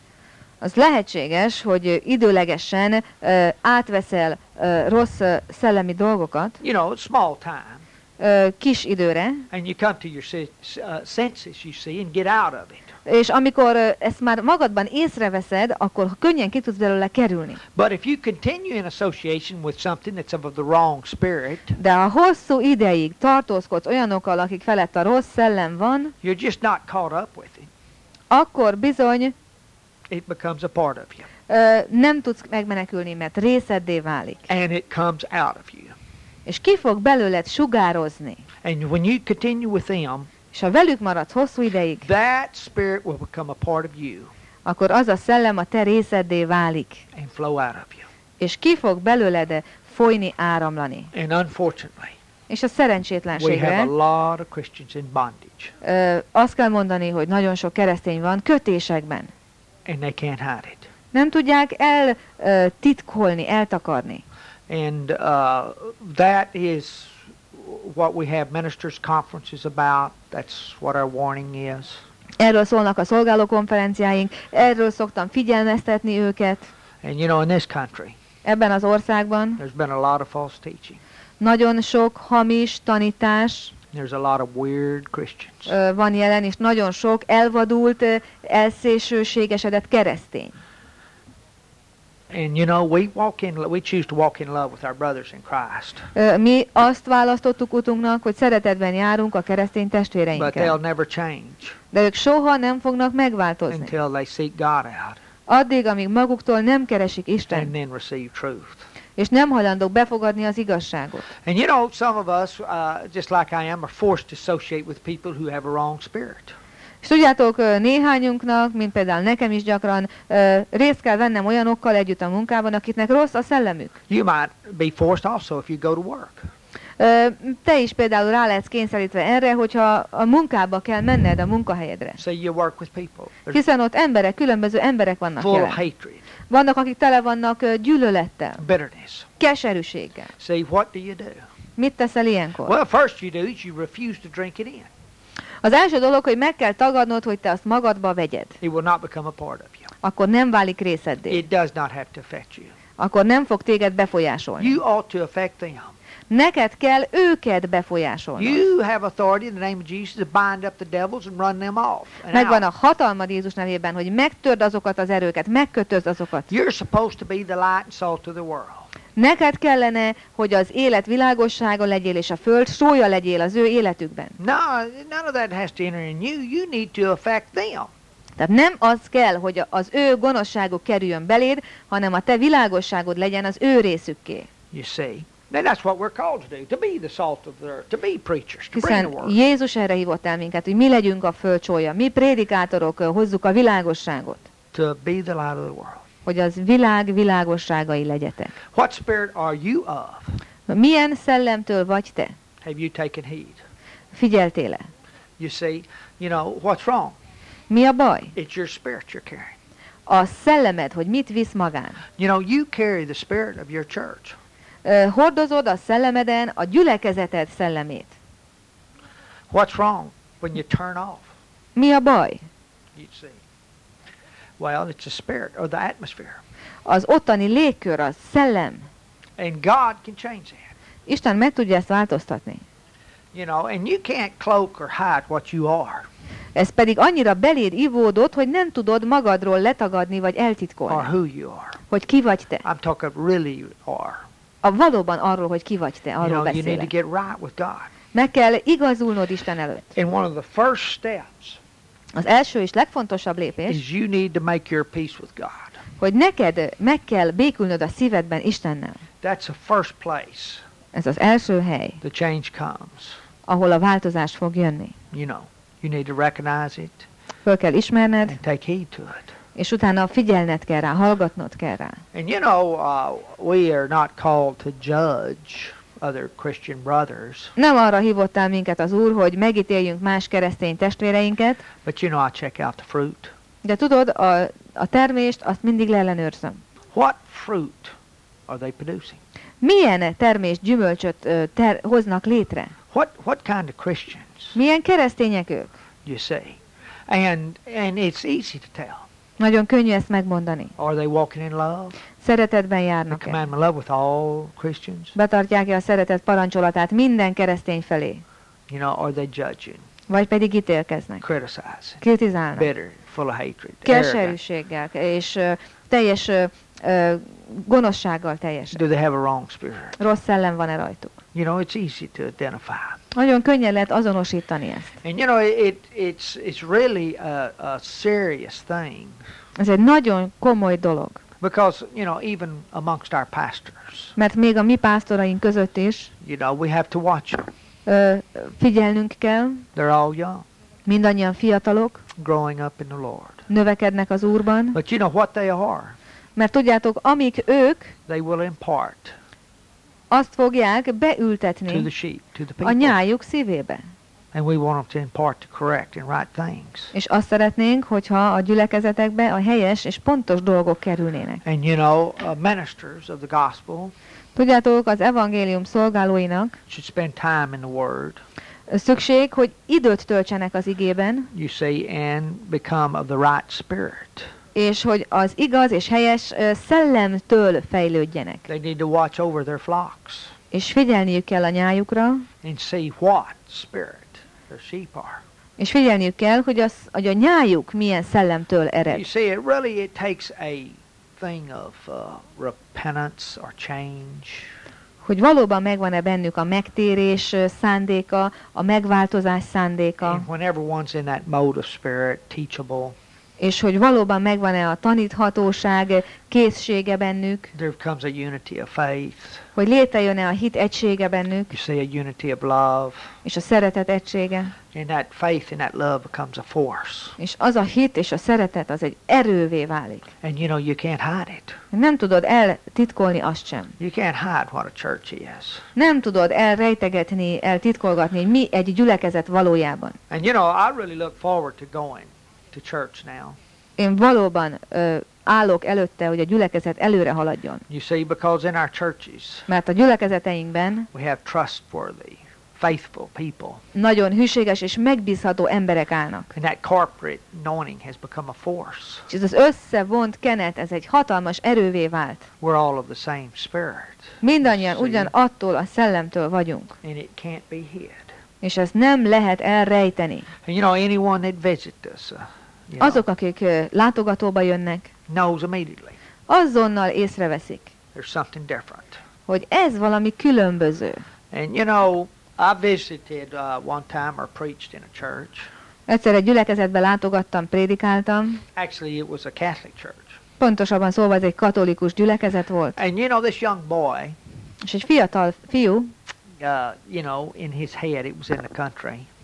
Az lehetséges, hogy időlegesen átveszel rossz szellemi dolgokat, You know, it's small time. Kis időre, And you come to your senses, you see, and get out of it. és amikor ezt már magadban észreveszed, akkor könnyen ki tudsz belőle kerülni. But if you continue in association with something that's of the wrong spirit, De ha hosszú ideig tartózkodsz olyanokkal, akik felett a rossz szellem van, you're just not caught up with it. akkor bizony It becomes a part of you. nem tudsz megmenekülni, mert részeddé válik. And it comes out of you. És ki fog belőled sugározni. And when you continue with them, És ha velük maradsz hosszú ideig, that spirit will become a part of you akkor az a szellem a te részeddé válik. and flow out of you. És ki fog belőled folyni, áramlani. And unfortunately, És a we have szerencsétlenségre a lot of Christians in bondage. Azt kell mondani, hogy nagyon sok keresztény van kötésekben. And they can't hide it. Nem tudják eltitkolni, eltakarni. And that is what we have ministers' conferences about. That's what our warning is. Erről szólnak a szolgálókonferenciáink, erről szoktam figyelmeztetni őket. And you know, in this country, Ebben az országban there's been a lot of false teaching. nagyon sok hamis tanítás There's a lot of weird Christians. van jelen, és nagyon sok elvadult, elszélsőségesedett keresztény. And you know, we choose to walk in love with our brothers in Christ. Mi azt választottuk utunknak, hogy szeretetben járunk a keresztény But they'll testvéreinkkel. never change De ők soha nem fognak megváltozni. until they seek God out Addig, amíg maguktól nem keresik and Istent, then receive truth. és nem hajlandók befogadni az igazságot. And you know, some of us, just like I am, are forced to associate with people who have a wrong spirit. És tudjátok, néhányunknak, mint például nekem is gyakran, részt kell vennem olyanokkal együtt a munkában, akiknek rossz a szellemük. You might be forced also if you go to work. Te is például rá lehetsz kényszerítve erre, hogyha a munkába kell menned a munkahelyedre. Say you work with people. They're Hiszen ott emberek, különböző emberek vannak full of jelen. hatred, Vannak, akik tele vannak gyűlölettel, bitterness. keserűséggel. See, what do you do? Mit teszel ilyenkor? Well, first you do is you refuse to drink it in. Az első dolog, hogy meg kell tagadnod, hogy te azt magadba vegyed. It will not become a part of you. Akkor nem válik részeddé. It does not have to affect you. Akkor nem fog téged befolyásolni. You ought to affect them. Neked kell őket befolyásolni. You have authority in the name of Jesus to bind up the devils and run them off. and Megvan out. a hatalmad Jézus nevében, hogy megtörd azokat az erőket, megkötözd azokat. You're supposed to be the light and salt of the world. Neked kellene, hogy az élet világossága legyél, és a föld sója legyél az ő életükben. No, none of that has to enter in you. You need to affect them. Tehát nem az kell, hogy az ő gonoszságuk kerüljön beléd, hanem a te világosságod legyen az ő részükké. You see. Then that's what we're called to do, to be the salt of the earth, to be preachers, to bring the Hiszen word. Jézus erre hívott el minket, hogy mi legyünk a föld sója, mi prédikátorok, hozzuk a világosságot. To be the light of the world. hogy az világ világosságai legyetek. What spirit are you of? Milyen szellemtől vagy te? Have you taken heed? Figyeltél-e? You see, you know, what's wrong? Mi a baj? It's your spirit you're carrying. A szellemed, hogy mit visz magán. You know, you carry the spirit of your church. Hordozod a szellemeden a gyülekezeted szellemét. What's wrong when you turn off? Mi a baj? You see. Well, it's the spirit or the atmosphere. Az ottani légkör, a szellem. And God can change that. Isten meg tudja ezt változtatni. You know, and you can't cloak or hide what you are. Ez pedig annyira beléd ivódott, hogy nem tudod magadról letagadni vagy Or eltitkolni. who you are. Hogy ki vagy te. I'm talking really you are. Valóban arról, hogy ki vagy te, You arról know, you need to beszélek. get right with God. Meg kell igazulnod Isten előtt. And one of the first steps Az első és legfontosabb lépés, is you need to make your peace with God. hogy neked meg kell békülnöd a szívedben Istennel. That's the first place Ez az első hely, the change comes. ahol a változás fog jönni. You know, you need to recognize it Föl kell ismerned, and take heed to it. és utána figyelned kell rá, hallgatnod kell rá. And you know, we are not called to judge other Christian brothers, Nem arra hívott el minket az Úr, hogy megítéljünk más keresztény testvéreinket, but you know, I check out the fruit. de tudod, a termést azt mindig leellenőrzöm. What fruit are they producing? Milyen termést, gyümölcsöt hoznak létre? What kind of Christians? Milyen keresztények ők? You see, and it's easy to tell. Nagyon könnyű ezt megmondani. Are they walking in love? Szeretetben The járnak-e? commandment of love with all Christians? Betartják-e a szeretet parancsolatát minden keresztény felé? You know, are they judging, Vagy pedig ítélkeznek, criticizing, kritizálnak, bitter, full of hatred, arrogant? keserűséggel és teljes gonoszsággal teljesen. Do they have a wrong spirit? Rossz szellem van-e rajtuk? You know, it's easy to identify. Nagyon könnyen lehet azonosítani ezt. And you know, it's really a serious thing Ez egy nagyon komoly dolog, because, you know, even amongst our pastors, mert még a mi pásztoraink között is you know, we have to watch them. figyelnünk kell, They're all young, mindannyian fiatalok, growing up in the Lord. növekednek az Úrban, But you know what they are? mert tudjátok, amik ők, They will impart azt fogják to beültetni the sheep, to the a people. nyájuk szívébe. And we want them to impart the correct and right things. És azt szeretnénk, hogyha a gyülekezetekbe a helyes és pontos dolgok kerülnének. And you know, ministers of the gospel Tudjátok, az evangélium szolgálóinak should spend time in the Word, szükség, hogy időt töltsenek az igében, you see, and become of the right spirit. és hogy az igaz és helyes szellemtől fejlődjenek. They need to watch over their flocks És figyelniük kell a nyájukra, and see what spirit their sheep are. és figyelniük kell, hogy a nyájuk milyen szellemtől You ered. see, it takes a thing of repentance or change. Hogy valóban megvan-e bennük a megtérés szándéka, a megváltozás szándéka, And whenever one's in that mode of spirit, teachable, és hogy valóban megvan-e a taníthatóság készsége bennük, there comes a unity of faith. hogy létrejön-e a hit egysége bennük, You see a unity of love, és a szeretet egysége, and that faith and that love becomes a force. és az a hit és a szeretet az egy erővé válik. And you know, you can't hide it. Nem tudod eltitkolni azt sem. You can't hide what a church is. Nem tudod elrejtegetni, eltitkolgatni, hogy mi egy gyülekezet valójában. And you know, I really look forward to going to church now. Én valóban állok előtte, hogy a gyülekezet előre haladjon. You see, because in our churches, Mert a gyülekezeteinkben we have trustworthy, faithful people. nagyon hűséges és megbízható emberek állnak. And that corporate anointing has become a force. És ez az összevont kenet, ez egy hatalmas erővé vált. We're all of the same spirit. Mindannyian See? ugyanattól a szellemtől vagyunk. And it can't be hid. És ezt nem lehet elrejteni. And you know, anyone that visits us, you know, Azok, akik látogatóba jönnek, knows immediately azonnal észreveszik, there's something different. hogy ez valami különböző. And you know, I visited one time or preached in a church. Egyszer egy gyülekezetbe látogattam, prédikáltam. Actually, it was a Catholic church. Pontosabban szólva ez egy katolikus gyülekezet volt. And you know, this young boy, És egy fiatal fiú, you know, in his head, it was in the country.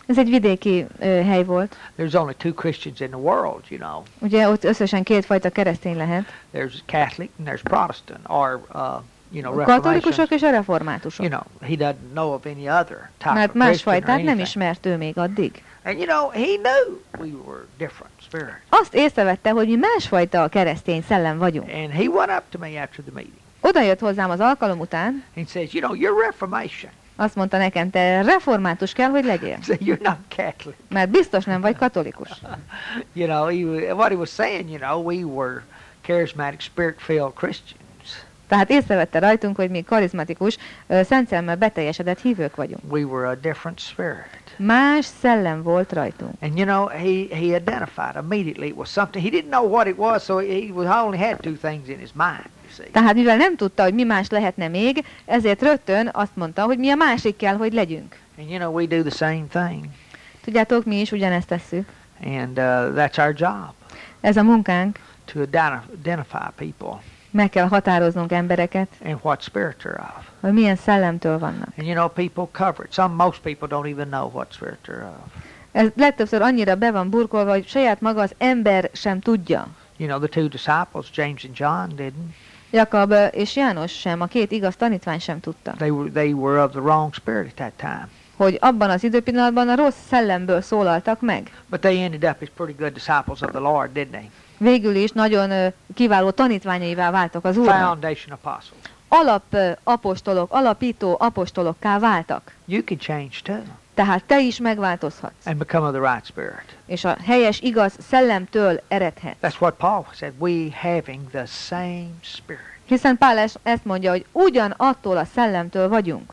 Ez egy vidéki hely volt. There's only two Christians in the world, you know. Ugye ott összesen kétfajta keresztény lehet. There's Catholic and there's Protestant, or you know, Katolikusok és a reformátusok. You know, he doesn't know of any other type Mert of más Christian or fajtát nem anything. ismert ő még addig. And you know, he knew we were different spirits. Azt észrevette, hogy mi másfajta keresztény szellem vagyunk. And he went up to me after the meeting. Oda jött hozzám az alkalom után, He says, you know, you're Reformation. azt mondta nekem, te református kell, hogy legyél. So you're not Catholic. Mert biztos nem vagy katolikus. You know, what he was saying, you know, we were charismatic, spirit-filled Christians. Tehát észrevette rajtunk, hogy mi karizmatikus, szent szellemmel beteljesedett hívők vagyunk. We were a different spirit. Más szellem volt rajtunk. And you know, he identified immediately it was something. He didn't know what it was, so he only had two things in his mind, you see. Tehát mivel nem tudta, hogy mi más lehetne még, ezért rögtön azt mondta, hogy mi a másik kell, hogy legyünk. And you know, we do the same thing. Tudjátok, mi is ugyanezt tesszük. And that's our job, Ez a munkánk. to identify people Meg kell határoznunk embereket, and what spirit they're of. hogy milyen szellemtől vannak. And you know, people cover it. Most people don't even know what spirit they're of. Ez legtöbbször annyira be van burkolva, hogy saját maga az ember sem tudja. You know, the two disciples, James and John, didn't. Jakab és János sem, a két igaz tanítvány sem tudta, They were of the wrong spirit at that time. hogy abban az időpillanatban a rossz szellemből szólaltak meg. But they ended up as pretty good disciples of the Lord, didn't they? Végül is nagyon kiváló tanítványaivá váltak az Úrnak. Foundation apostles. Apostolok, alapító apostolokká váltak. You can change too Tehát te is megváltozhatsz, and become of the right spirit. és a helyes, igaz szellemtől eredhetsz. That's what Paul said. We having the same spirit. Hiszen Pál ezt mondja, hogy ugyanattól a szellemtől vagyunk.